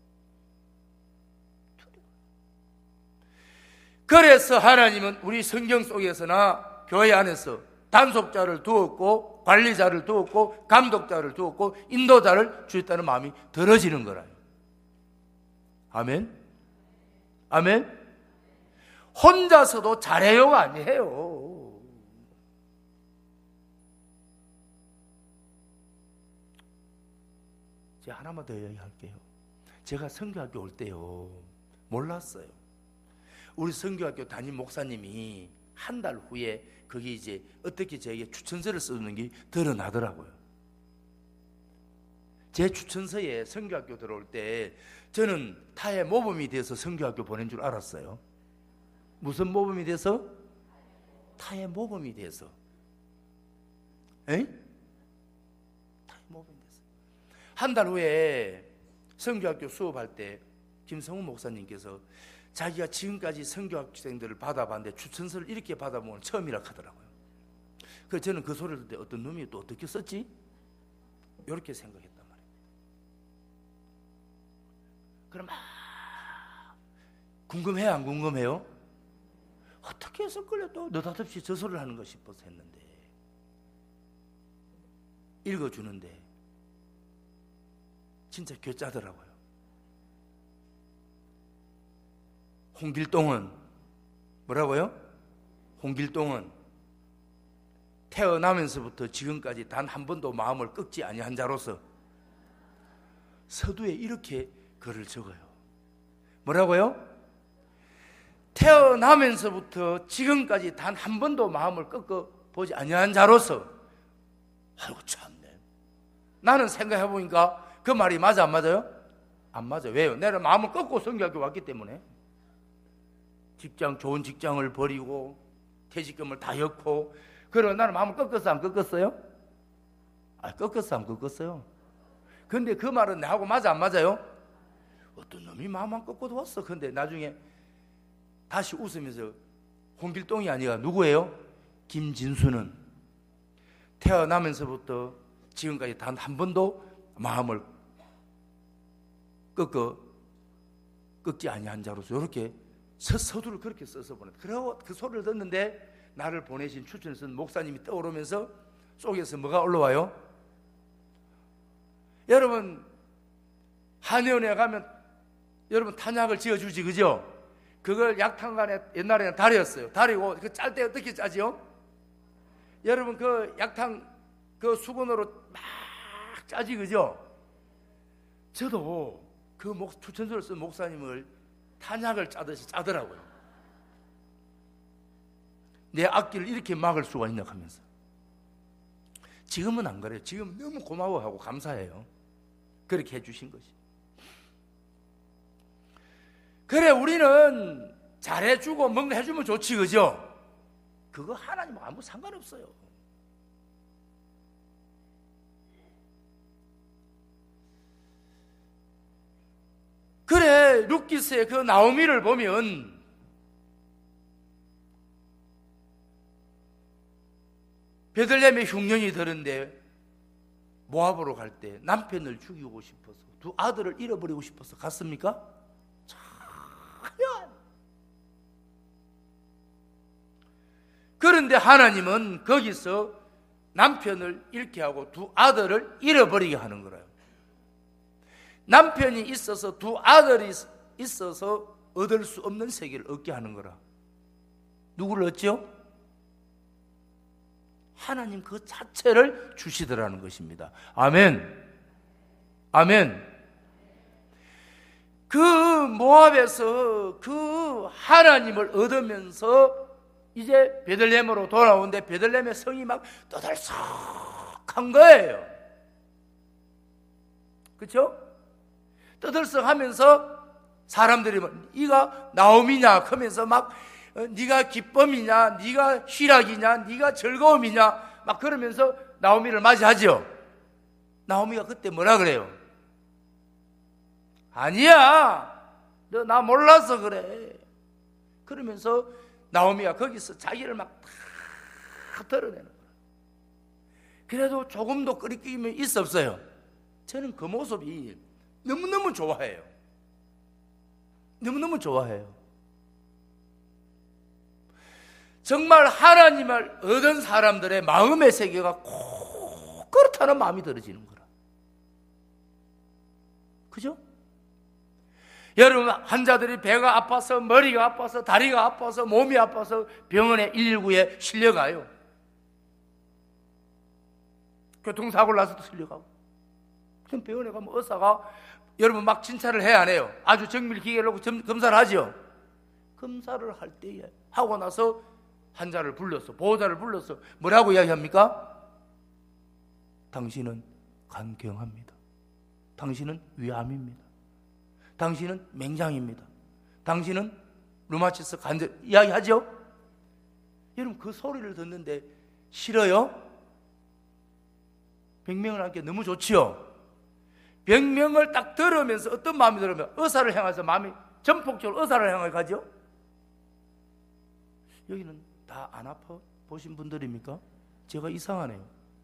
그래서 하나님은 우리 성경 속에서나 교회 안에서 단속자를 두었고 관리자를 두었고 감독자를 두었고 인도자를 주셨다는 마음이 들어지는 거라요. 아멘? 아멘? 혼자서도 잘해요가 아니에요. 제가 하나만 더 이야기할게요. 제가 선교학교 올 때요, 몰랐어요. 우리 선교학교 담임 목사님이 한 달 후에 거기 이제 어떻게 저에게 추천서를 쓰는 게 드러나더라고요. 제 추천서에 선교학교 들어올 때 저는 타의 모범이 돼서 선교학교 보낸 줄 알았어요. 무슨 모범이 돼서? 타의 모범이 돼서. 에? 타의 모범이 돼서. 한 달 후에 선교학교 수업할 때 김성훈 목사님께서 자기가 지금까지 선교학생들을 받아봤는데 추천서를 이렇게 받아보면 처음이라 하더라고요. 그래서 저는 그 소리를 듣을 때 어떤 놈이 또 어떻게 썼지? 이렇게 생각했단 말이에요. 그럼 막 궁금해요, 안 궁금해요? 어떻게 해서 끌려 또 느닷없이 저 소리를 하는 거 싶어서 했는데 읽어주는데 진짜 괴짜더라고요. 홍길동은 뭐라고요? 홍길동은 태어나면서부터 지금까지 단 한 번도 마음을 꺾지 아니한 자로서 서두에 이렇게 글을 적어요. 뭐라고요? 태어나면서부터 지금까지 단 한 번도 마음을 꺾어 보지 아니한 자로서. 아이고 참네. 나는 생각해 보니까 그 말이 맞아 안 맞아요? 안 맞아. 왜요? 내가 마음을 꺾고 성교학교 왔기 때문에. 좋은 직장을 버리고 퇴직금을 다 엮고, 그러고 나는 마음을 꺾었어 안 꺾었어요? 꺾었어 안 꺾었어요? 근데 그 말은 내하고 맞아 안 맞아요? 어떤 놈이 마음 안 꺾고도 왔어. 근데 나중에 다시 웃으면서 홍길동이 아니라 누구예요? 김진수는 태어나면서부터 지금까지 단 한 번도 마음을 꺾지 아니한 자로서 이렇게 서두를 그렇게 써서 보내. 그러고 그 소리를 듣는데 나를 보내신 추천해서 목사님이 떠오르면서 속에서 뭐가 올라와요? 여러분 한의원에 가면 여러분 탄약을 지어주지 그죠? 그걸 약탕간에 옛날에는 다리였어요. 다리고 그 짤 때 어떻게 짜지요? 여러분 그 약탕 그 수건으로 막 짜지 그죠? 저도 그 추천서를 쓴 목사님을 탄약을 짜듯이 짜더라고요. 내 앞길을 이렇게 막을 수가 있냐 하면서. 지금은 안 그래요. 지금 너무 고마워하고 감사해요. 그렇게 해주신 것이. 그래 우리는 잘해주고 뭔가 해주면 좋지 그죠? 그거 하나님하고 아무 상관없어요. 그래 룻기스의 그 나오미를 보면 베들레헴에 흉년이 들은데 모압으로 갈 때 남편을 죽이고 싶어서 두 아들을 잃어버리고 싶어서 갔습니까? 전혀. 그런데 하나님은 거기서 남편을 잃게 하고 두 아들을 잃어버리게 하는 거예요. 남편이 있어서 두 아들이 있어서 얻을 수 없는 세계를 얻게 하는 거라. 누구를 얻죠? 하나님 그 자체를 주시더라는 것입니다. 아멘. 아멘. 그 모압에서 그 하나님을 얻으면서 이제 베들레헴으로 돌아오는데 베들레헴의 성이 막 떠들썩한 거예요. 그렇죠? 떠들썩하면서 사람들이 네가 나옴이냐 하면서 막 네가 기쁨이냐, 네가 희락이냐, 네가 즐거움이냐 막 그러면서 나오미를 맞이하죠. 나오미가 그때 뭐라 그래요? 아니야, 너 나 몰라서 그래. 그러면서 나오미가 거기서 자기를 막 다 드러내는 거야. 그래도 조금도 끄리낌이 있었어요. 저는 그 모습이 너무너무 좋아해요. 너무너무 좋아해요. 정말 하나님을 얻은 사람들의 마음의 세계가 꼭 그렇다는 마음이 들어지는 거라. 그죠? 여러분 환자들이 배가 아파서 머리가 아파서 다리가 아파서 몸이 아파서 병원에 119에 실려가요. 교통사고를 나서도 실려가고. 그럼 병원에 가면 의사가 여러분 막 진찰을 해야 안 해요? 아주 정밀 기계를 놓고 검사를 하죠. 검사를 할 때에 하고 나서 환자를 불러서 보호자를 불러서 뭐라고 이야기합니까? 당신은 간경합니다. 당신은 위암입니다. 당신은 맹장입니다. 당신은 루마티스 관절 이야기하죠? 여러분 그 소리를 듣는데 싫어요? 병명을 하는 게 너무 좋지요? 병명을 딱 들으면서 어떤 마음이 들으면 의사를 향해서 마음이 전폭적으로 의사를 향해 가죠? 여기는 다 안 아파 보신 분들입니까? 제가 이상하네요.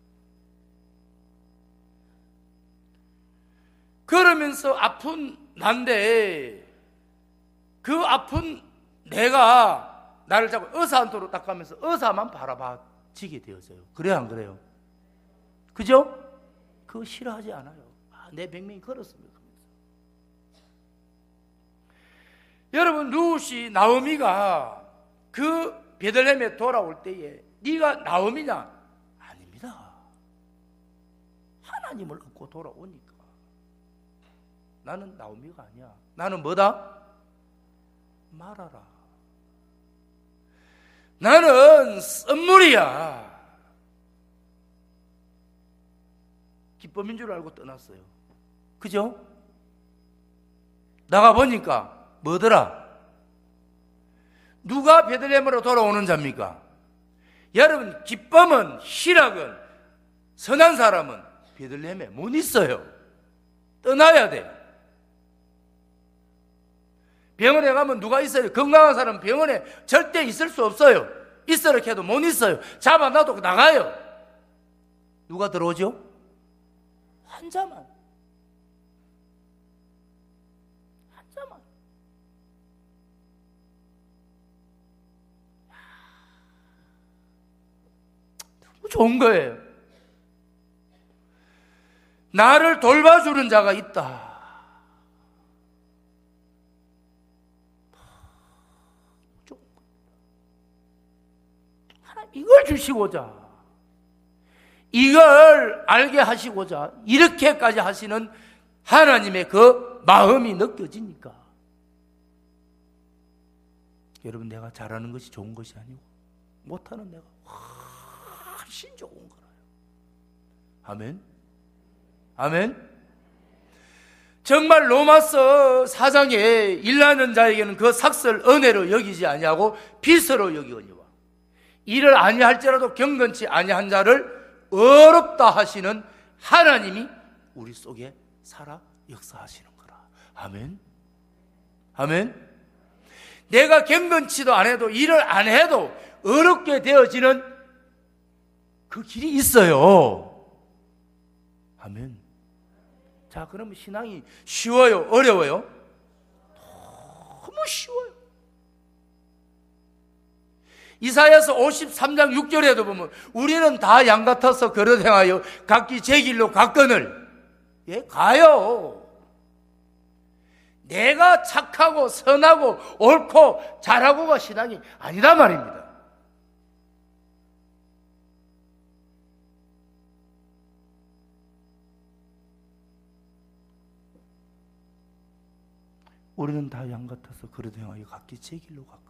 그러면서 아픈 난데 그 아픈 내가 나를 잡고 의사한테로 딱 가면서 의사만 바라봐지게 되어져요. 그래요, 안 그래요? 그죠? 그거 싫어하지 않아요. 내 백명이 걸었습니다. 여러분, 루시 나오미가 그 베들레헴에 돌아올 때에 네가 나오미냐? 아닙니다. 하나님을 얻고 돌아오니까. 나는 나오미가 아니야. 나는 뭐다? 말하라. 나는 선물이야. 기쁨인 줄 알고 떠났어요. 그죠? 나가보니까 뭐더라? 누가 베들레헴으로 돌아오는 자입니까? 여러분, 기쁨은, 희락은, 선한 사람은 베들레헴에 못 있어요. 떠나야 돼. 병원에 가면 누가 있어요? 건강한 사람은 병원에 절대 있을 수 없어요. 있으라 해도 못 있어요. 잡아놔도 나가요. 누가 들어오죠? 환자만. 환자만. 너무 좋은 거예요. 나를 돌봐주는 자가 있다. 이걸 주시고자, 이걸 알게 하시고자 이렇게까지 하시는 하나님의 그 마음이 느껴지니까, 여러분, 내가 잘하는 것이 좋은 것이 아니고 못하는 내가 훨씬 좋은 거라요. 아멘? 아멘? 정말 로마서 4장에 일하는 자에게는 그 삭설 은혜로 여기지 아니하고 빚으로 여기거니와 이를 아니할지라도 경건치 아니한 자를 어렵다 하시는 하나님이 우리 속에 살아 역사하시는 거라. 아멘? 아멘? 내가 경건치도 안 해도, 일을 안 해도 어렵게 되어지는 그 길이 있어요. 아멘. 자, 그러면 신앙이 쉬워요? 어려워요? 너무 쉬워요. 이사야서 53장 6절에도 보면 우리는 다 양 같아서 걸어 행하여 각기 제 길로 갔거늘, 예, 가요. 내가 착하고 선하고 옳고 잘하고가 신앙이 아니다 말입니다. 우리는 다 양 같아서 걸어 행하여 각기 제 길로 갔거늘.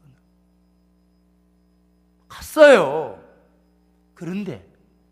갔어요. 그런데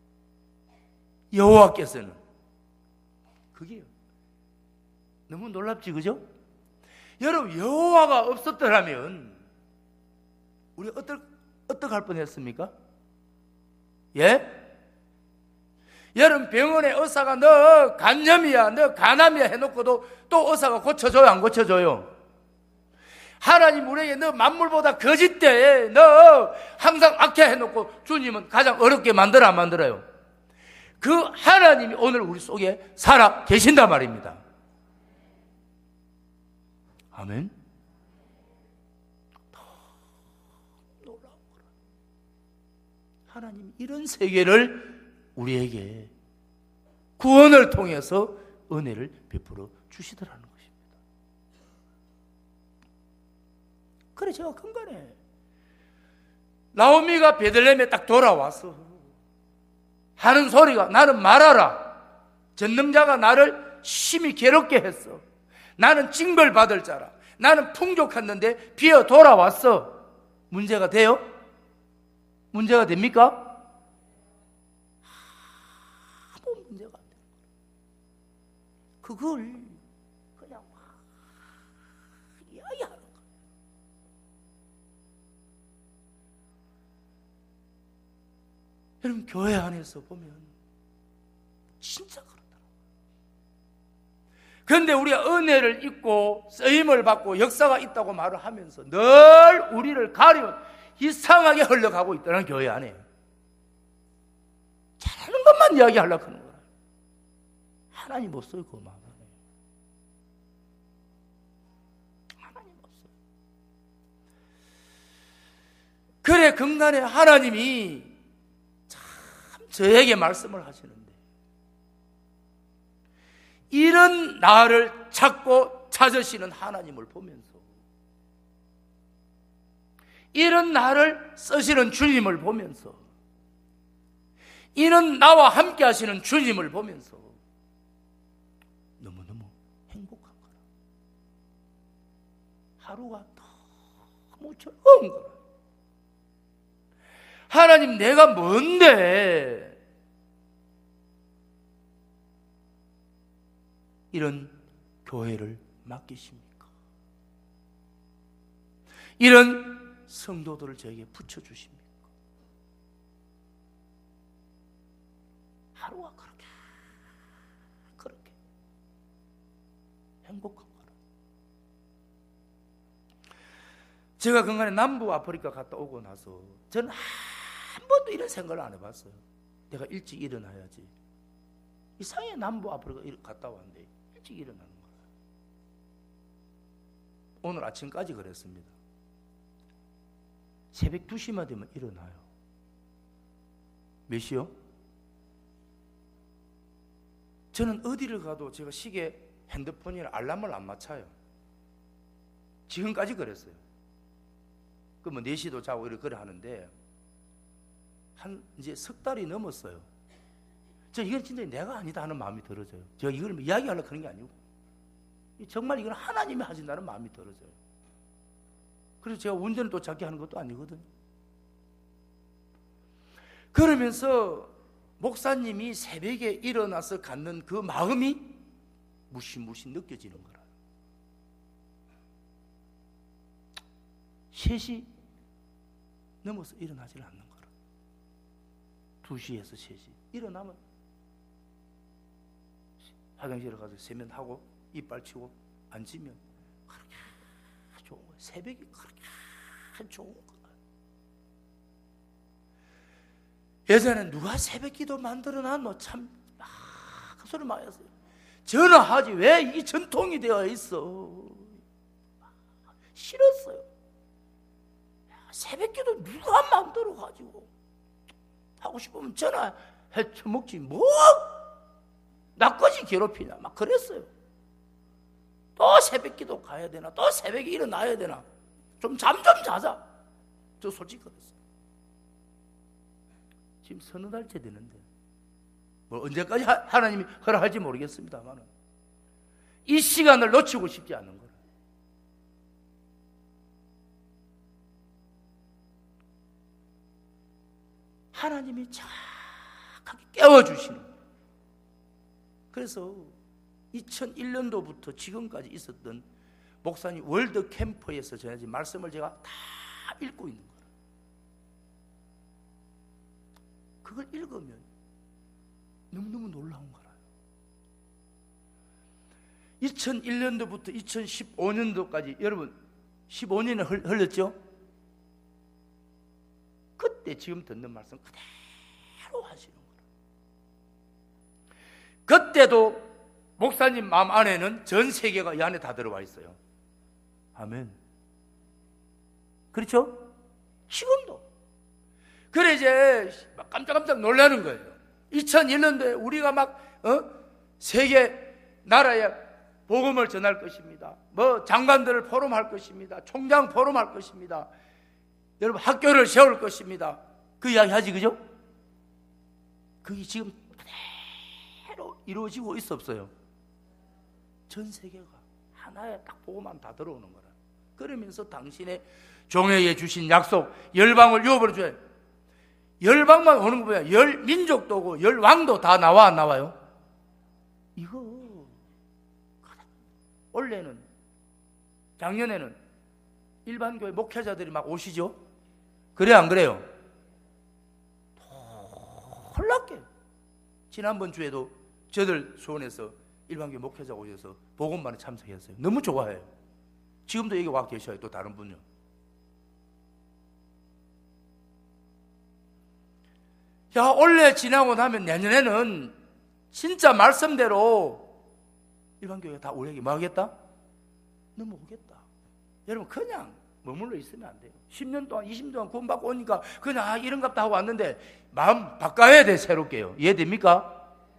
여호와께서는, 그게 너무 놀랍지, 그죠? 여러분, 여호와가 없었더라면 우리 어떻게 할 뻔했습니까? 예? 여러분, 병원에 의사가 너 간염이야, 너 간암이야 해놓고도 또 의사가 고쳐줘요, 안 고쳐줘요? 하나님 우리에게 너 만물보다 거짓대, 너 항상 악해 해놓고 주님은 가장 어렵게 만들어, 안 만들어요? 그 하나님이 오늘 우리 속에 살아 계신단 말입니다. 아멘. 놀라운 거라. 하나님 이런 세계를 우리에게 구원을 통해서 은혜를 베풀어 주시더라는 것입니다. 그래, 제가 근간에 나오미가 베들레헴에 딱 돌아와서 하는 소리가, 나는 말하라. 전능자가 나를 심히 괴롭게 했어. 나는 징벌받을 자라. 나는 풍족했는데 비어 돌아왔어. 문제가 돼요? 문제가 됩니까? 아무 문제가 안 돼요. 그걸 그냥 이야기하는 거예요. 여러분, 교회 안에서 보면 진짜 그렇더라고요. 그런데 우리가 은혜를 입고 쓰임을 받고 역사가 있다고 말을 하면서 늘 우리를 가리면 이상하게 흘러가고 있다는 교회 안에. 잘하는 것만 이야기하려고 하는 거야. 하나님 없어요, 그 마음에. 하나님 없어요. 그래, 극난에 하나님이 참 저에게 말씀을 하시는데, 이런 나를 찾고 찾으시는 하나님을 보면서, 이런 나를 쓰시는 주님을 보면서, 이런 나와 함께 하시는 주님을 보면서 너무너무 행복한 거라. 하루가 너무 즐거운 거라. 하나님, 내가 뭔데 이런 교회를 맡기십니까? 이런 성도들을 저에게 붙여주십니까? 하루가 그렇게 행복한 거라. 제가 그간에 남부 아프리카 갔다 오고 나서 저는 한 번도 이런 생각을 안 해봤어요. 내가 일찍 일어나야지. 이상하게 남부 아프리카 갔다 왔는데 일찍 일어나는 거예요. 오늘 아침까지 그랬습니다. 새벽 2시만 되면 일어나요. 몇 시요? 저는 어디를 가도 제가 시계, 핸드폰이나 알람을 안 맞춰요. 지금까지 그랬어요. 그러면 4시도 자고 이렇게 하는데 한 이제 석 달이 넘었어요. 저 이건 진짜 내가 아니다 하는 마음이 들어져요. 제가 이걸 이야기하려고 하는 게 아니고 정말 이건 하나님이 하신다는 마음이 들어져요. 그래서 제가 운전을 또 작게 하는 것도 아니거든요. 그러면서 목사님이 새벽에 일어나서 갖는 그 마음이 무시무시 느껴지는 거라. 3시 넘어서 일어나질 않는 거라. 2시에서 3시 일어나면 화장실에 가서 세면하고 이빨 치고 앉으면 그렇게 좋은 거예요. 새벽이 그렇게 좋은 거예요. 예전에 누가 새벽 기도 만들어놨노? 참, 그 소리 많이 했어요. 전화하지 왜 이 전통이 되어 있어? 싫었어요. 새벽 기도 누가 만들어가지고 하고 싶으면 전화해 처먹지 뭐 나까지 괴롭히냐 막 그랬어요. 또 새벽 기도 가야 되나? 또 새벽에 일어나야 되나? 좀 잠 좀 자자. 저 솔직히 그랬어요. 지금 서너 달째 되는데 뭐 언제까지 하나님이 허락할지 모르겠습니다만 이 시간을 놓치고 싶지 않은 거예요. 하나님이 정확하게 깨워주시는 거예요. 그래서 2001년도부터 지금까지 있었던 목사님 월드 캠프에서 전해진 말씀을 제가 다 읽고 있는 거예요. 그걸 읽으면 너무너무 놀라운 거라요. 2001년도부터 2015년도까지 여러분 15년이 흘렀죠? 그때 지금 듣는 말씀 그대로 하시는 거예요. 그때도 목사님 마음 안에는 전 세계가 이 안에 다 들어와 있어요. 아멘. 그렇죠? 지금도. 그래 이제 막 깜짝깜짝 놀라는 거예요. 2001년도에 우리가 막 세계 나라에 복음을 전할 것입니다. 뭐 장관들을 포럼할 것입니다. 총장 포럼할 것입니다. 여러분 학교를 세울 것입니다. 그 이야기 하지 그죠? 그게 지금 그대로 이루어지고 있어 없어요? 전 세계가 하나에 딱 보고만 다 들어오는 거라. 그러면서 당신의 종에게 주신 약속 열방을 유업으로 줘야 돼요. 열방만 오는 거 뭐야? 열 민족도 오고 열 왕도 다 나와 안 나와요? 이거 원래는 작년에는 일반 교회 목회자들이 막 오시죠? 그래 안 그래요? 놀랍게 지난번 주에도 저들 수원에서 일반 교회 목회자 오셔서 복음반에 참석했어요. 너무 좋아해요. 지금도 여기 와 계셔요. 또 다른 분요. 야, 올해 지나고 나면 내년에는 진짜 말씀대로 일반 교회가 다 우리에게 뭐 하겠다? 넘어오겠다. 여러분 그냥 머물러 있으면 안 돼요. 10년 동안 20년 동안 구원받고 오니까 그냥 이런갑다 하고 왔는데 마음 바꿔야 돼. 새롭게요. 이해됩니까?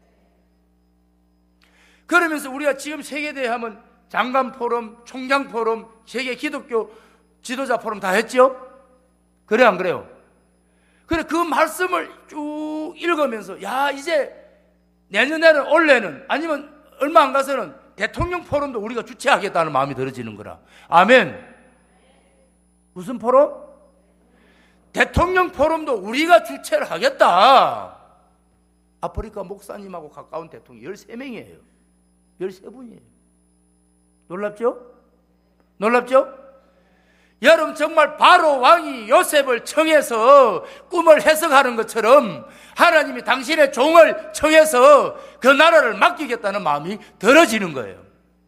그러면서 우리가 지금 세계대회 하면 장관 포럼, 총장 포럼, 세계 기독교 지도자 포럼 다 했죠? 그래 안 그래요? 그래 그 말씀을 쭉 읽으면서 야 이제 내년에는 올해는 아니면 얼마 안 가서는 대통령 포럼도 우리가 주최하겠다는 마음이 들어지는 거라. 아멘. 무슨 포럼? 대통령 포럼도 우리가 주최를 하겠다. 아프리카 목사님하고 가까운 대통령 13명이에요. 13분이에요. 놀랍죠? 놀랍죠? 여러분 정말 바로 왕이 요셉을 청해서 꿈을 해석하는 것처럼 하나님이 당신의 종을 청해서 그 나라를 맡기겠다는 마음이 들어지는 거예요.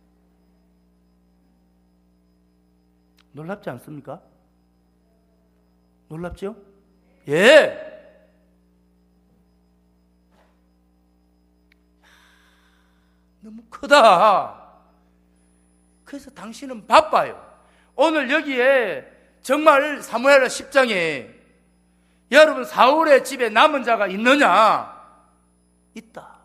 놀랍지 않습니까? 놀랍죠? 예. 너무 크다. 그래서 당신은 바빠요. 오늘 여기에 정말 사무엘하 10장에 여러분 사울의 집에 남은 자가 있느냐? 있다.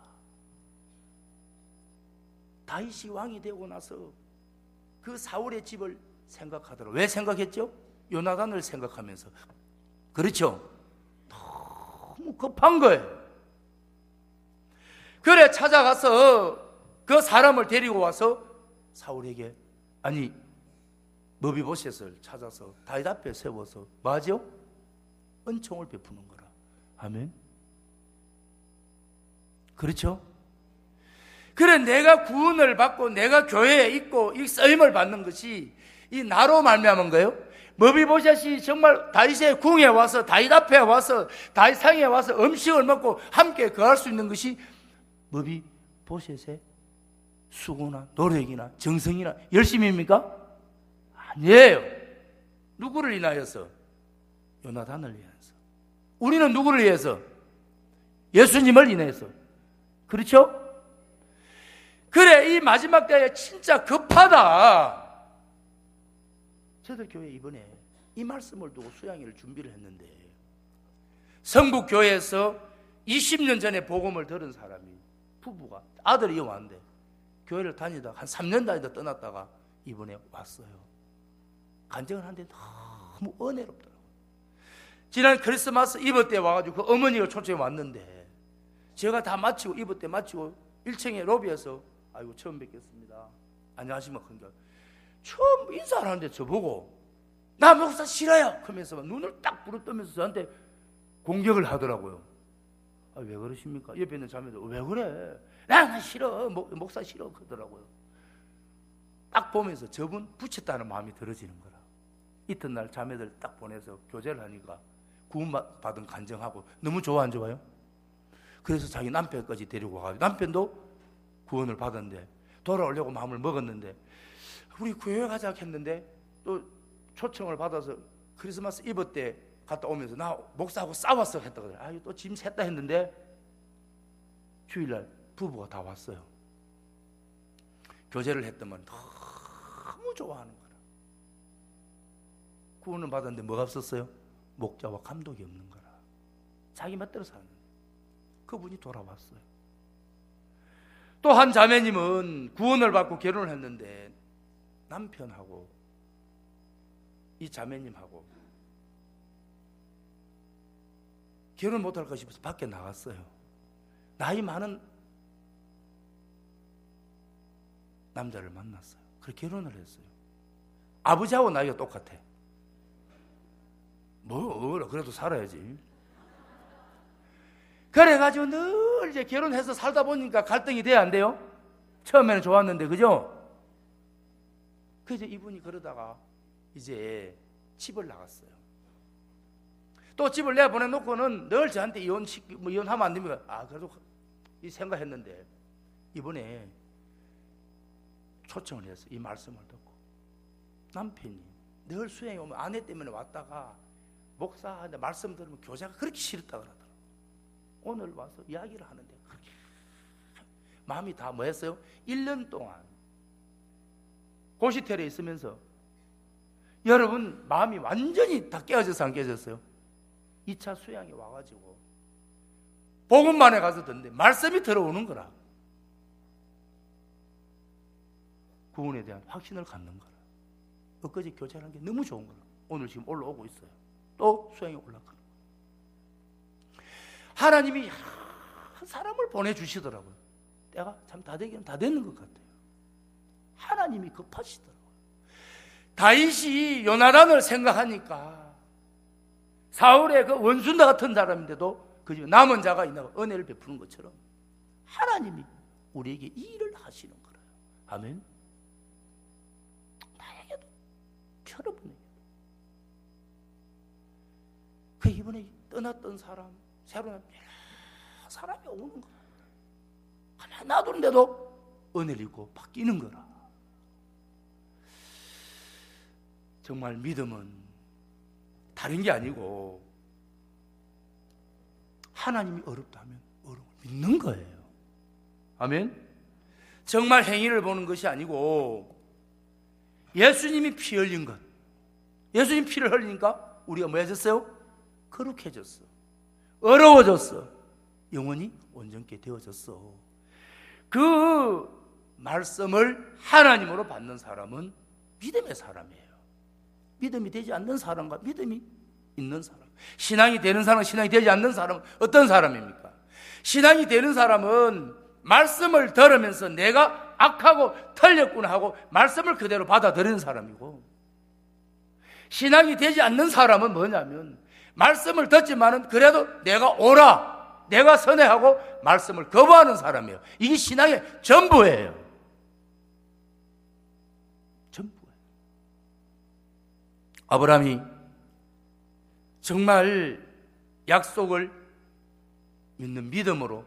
다윗이 왕이 되고 나서 그 사울의 집을 생각하더라. 왜 생각했죠? 요나단을 생각하면서. 그렇죠? 너무 급한 거예요. 그래 찾아가서 그 사람을 데리고 와서 사울에게 아니 머비보셋을 찾아서 다윗 앞에 세워서 뭐하죠? 은총을 베푸는 거라. 아멘. 그렇죠? 그래 내가 구원을 받고 내가 교회에 있고 이 쓰임을 받는 것이 이 나로 말미암은 거예요. 머비보셋이 정말 다윗의 궁에 와서 다윗 앞에 와서 다윗 상에 와서 음식을 먹고 함께 거할 수 있는 것이 머비보셋의 수고나 노력이나 정성이나 열심입니까? 아니에요. 누구를 인하여서? 요나단을 위해서. 우리는 누구를 위해서? 예수님을 인해서. 그렇죠? 그래 이 마지막 때에 진짜 급하다. 저들 교회 이번에 이 말씀을 두고 수양회를 준비를 했는데 성북교회에서 20년 전에 복음을 들은 사람이 부부가 아들이 왔는데 교회를 다니다가 한 3년 다니다 떠났다가 이번에 왔어요. 간증을 하는데 너무 은혜롭더라고요. 지난 크리스마스 이브 때 와가지고 그 어머니가 초청해 왔는데 제가 다 마치고 이브 때 마치고 1층에 로비에서 아이고 처음 뵙겠습니다. 안녕하십니까. 그러니까 처음 인사를 하는데 저보고 나 목사 싫어요. 그러면서 눈을 딱 부릅뜨면서 저한테 공격을 하더라고요. 아, 왜 그러십니까? 옆에 있는 자매들 왜 그래? 나 싫어. 목사 싫어. 그러더라고요. 딱 보면서 저분 붙였다는 마음이 들어지는 거라. 이튿날 자매들 딱 보내서 교제를 하니까 구원받은 간증하고 너무 좋아 안 좋아요? 그래서 자기 남편까지 데리고 와가지고 남편도 구원을 받았는데 돌아오려고 마음을 먹었는데 우리 교회 가자 했는데 또 초청을 받아서 크리스마스 이브 때 갔다 오면서 나 목사하고 싸웠어 했다거든요. 아, 또 짐 샜다 했는데 주일날 부부가 다 왔어요. 교제를 했더만 너무 좋아하는 거라. 구원을 받았는데 뭐가 없었어요? 목자와 감독이 없는 거라. 자기 멋대로 사는 그분이 돌아왔어요. 또 한 자매님은 구원을 받고 결혼을 했는데 남편하고 이 자매님하고 결혼 못할까 싶어서 밖에 나갔어요. 나이 많은 남자를 만났어요. 그래서 결혼을 했어요. 아버지하고 나이가 똑같아. 그래도 살아야지. 그래가지고 늘 이제 결혼해서 살다 보니까 갈등이 돼야 안 돼요? 처음에는 좋았는데, 그죠? 그래서 이분이 그러다가 이제 집을 나갔어요. 또 집을 내가 보내놓고는 늘 저한테 이혼하면 안 됩니까? 아, 그래도 이 생각했는데 이번에 초청을 해서 이 말씀을 듣고 남편이 늘 수행에 오면 아내 때문에 왔다가 목사한테 말씀 들으면 교제가 그렇게 싫었다 그러더라고요. 오늘 와서 이야기를 하는데 그렇게 마음이 다 뭐였어요? 1년 동안 고시텔에 있으면서 여러분 마음이 완전히 다 깨어져서 안 깨졌어요? 2차 수양에 와가지고 복음만에 가서 듣는데 말씀이 들어오는 거라. 구원에 대한 확신을 갖는 거라. 엊그제 교제하는 게 너무 좋은 거라. 오늘 지금 올라오고 있어요. 또 수양에 올라가는 거라. 하나님이 한 사람을 보내주시더라고요. 때가 참 다 되기는 다 되는 것 같아요. 하나님이 급하시더라고요. 다윗이 요나단을 생각하니까 사울의 그 원수나 같은 사람인데도 그 집에 남은 자가 있나 은혜를 베푸는 것처럼 하나님이 우리에게 이 일을 하시는 거예요. 아멘. 나에게도 여러분에게도 그 이번에 떠났던 사람 새로 여러 사람이 오는 거야. 가만 놔두는데도 은혜를 입고 바뀌는 거라. 정말 믿음은 다른 게 아니고 하나님이 어렵다면 어려움을 믿는 거예요. 아멘. 정말 행위를 보는 것이 아니고 예수님이 피 흘린 것, 예수님 피를 흘리니까 우리가 뭐 해졌어요? 거룩해졌어, 어려워졌어, 영원히 온전케 되어졌어. 그 말씀을 하나님으로 받는 사람은 믿음의 사람이에요. 믿음이 되지 않는 사람과 믿음이 있는 사람, 신앙이 되는 사람, 신앙이 되지 않는 사람은 어떤 사람입니까? 신앙이 되는 사람은 말씀을 들으면서 내가 악하고 틀렸구나 하고 말씀을 그대로 받아들이는 사람이고, 신앙이 되지 않는 사람은 뭐냐면 말씀을 듣지만은 그래도 내가 옳아, 내가 선해하고 말씀을 거부하는 사람이에요. 이게 신앙의 전부예요. 전부예요. 아브라함이 정말 약속을 믿는 믿음으로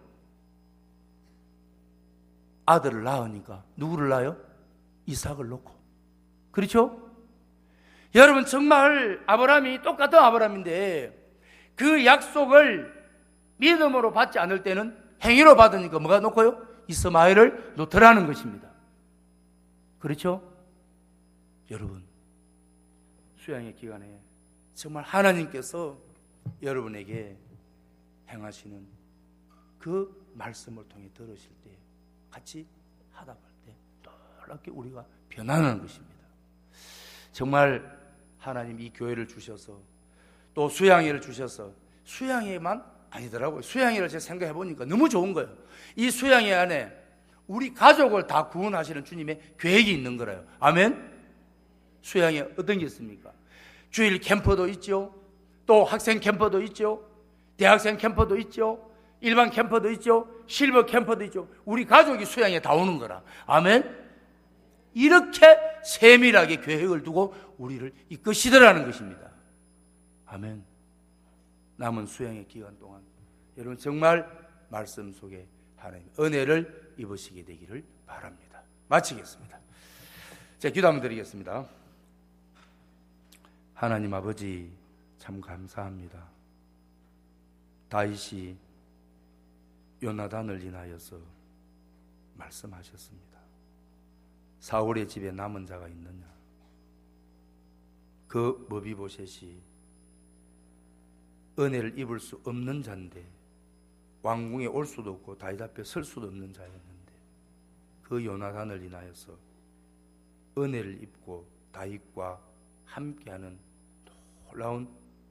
아들을 낳으니까 누구를 낳아요? 이삭을 놓고. 그렇죠? 여러분 정말 아브라함이 똑같은 아브라함인데 그 약속을 믿음으로 받지 않을 때는 행위로 받으니까 뭐가 놓고요? 이스마엘을 놓더라는 것입니다. 그렇죠? 여러분 수양의 기간에 정말 하나님께서 여러분에게 행하시는 그 말씀을 통해 들으실 때 같이 하답할 때 놀랍게 우리가 변하는 것입니다. 정말 하나님 이 교회를 주셔서 또 수양회를 주셔서 수양회만 아니더라고요. 수양회를 제가 생각해 보니까 너무 좋은 거예요. 이 수양회 안에 우리 가족을 다 구원하시는 주님의 계획이 있는 거예요. 아멘. 수양회 어떤 게 있습니까? 주일 캠프도 있죠. 또 학생 캠프도 있죠. 대학생 캠프도 있죠. 일반 캠프도 있죠. 실버 캠프도 있죠. 우리 가족이 수양에 다 오는 거라. 아멘. 이렇게 세밀하게 계획을 두고 우리를 이끄시더라는 것입니다. 아멘. 남은 수양의 기간 동안 여러분 정말 말씀 속에 하나님의 은혜를 입으시게 되기를 바랍니다. 마치겠습니다. 제가 기도 한번 드리겠습니다. 하나님 아버지 참 감사합니다. 다윗이 요나단을 인하여서 말씀하셨습니다. 사울의 집에 남은 자가 있느냐? 그 머비보셋이 은혜를 입을 수 없는 자인데 왕궁에 올 수도 없고 다윗 앞에 설 수도 없는 자였는데 그 요나단을 인하여서 은혜를 입고 다윗과 함께하는 놀라운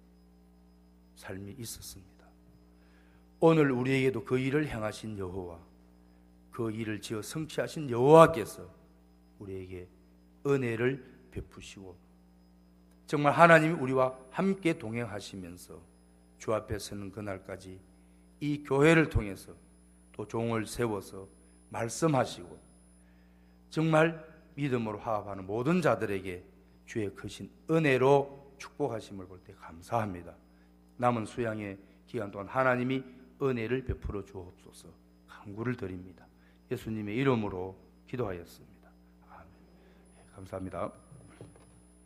삶이 있었습니다. 오늘 우리에게도 그 일을 행하신 여호와, 그 일을 지어 성취하신 여호와께서 우리에게 은혜를 베푸시고 정말 하나님이 우리와 함께 동행하시면서 주 앞에 서는 그날까지 이 교회를 통해서 또 종을 세워서 말씀하시고 정말 믿음으로 화합하는 모든 자들에게 주의 크신 은혜로 축복하심을 볼 때 감사합니다. 남은 수양의 기간 동안 하나님이 은혜를 베풀어 주옵소서 간구를 드립니다. 예수님의 이름으로 기도하였습니다. 아멘. 감사합니다.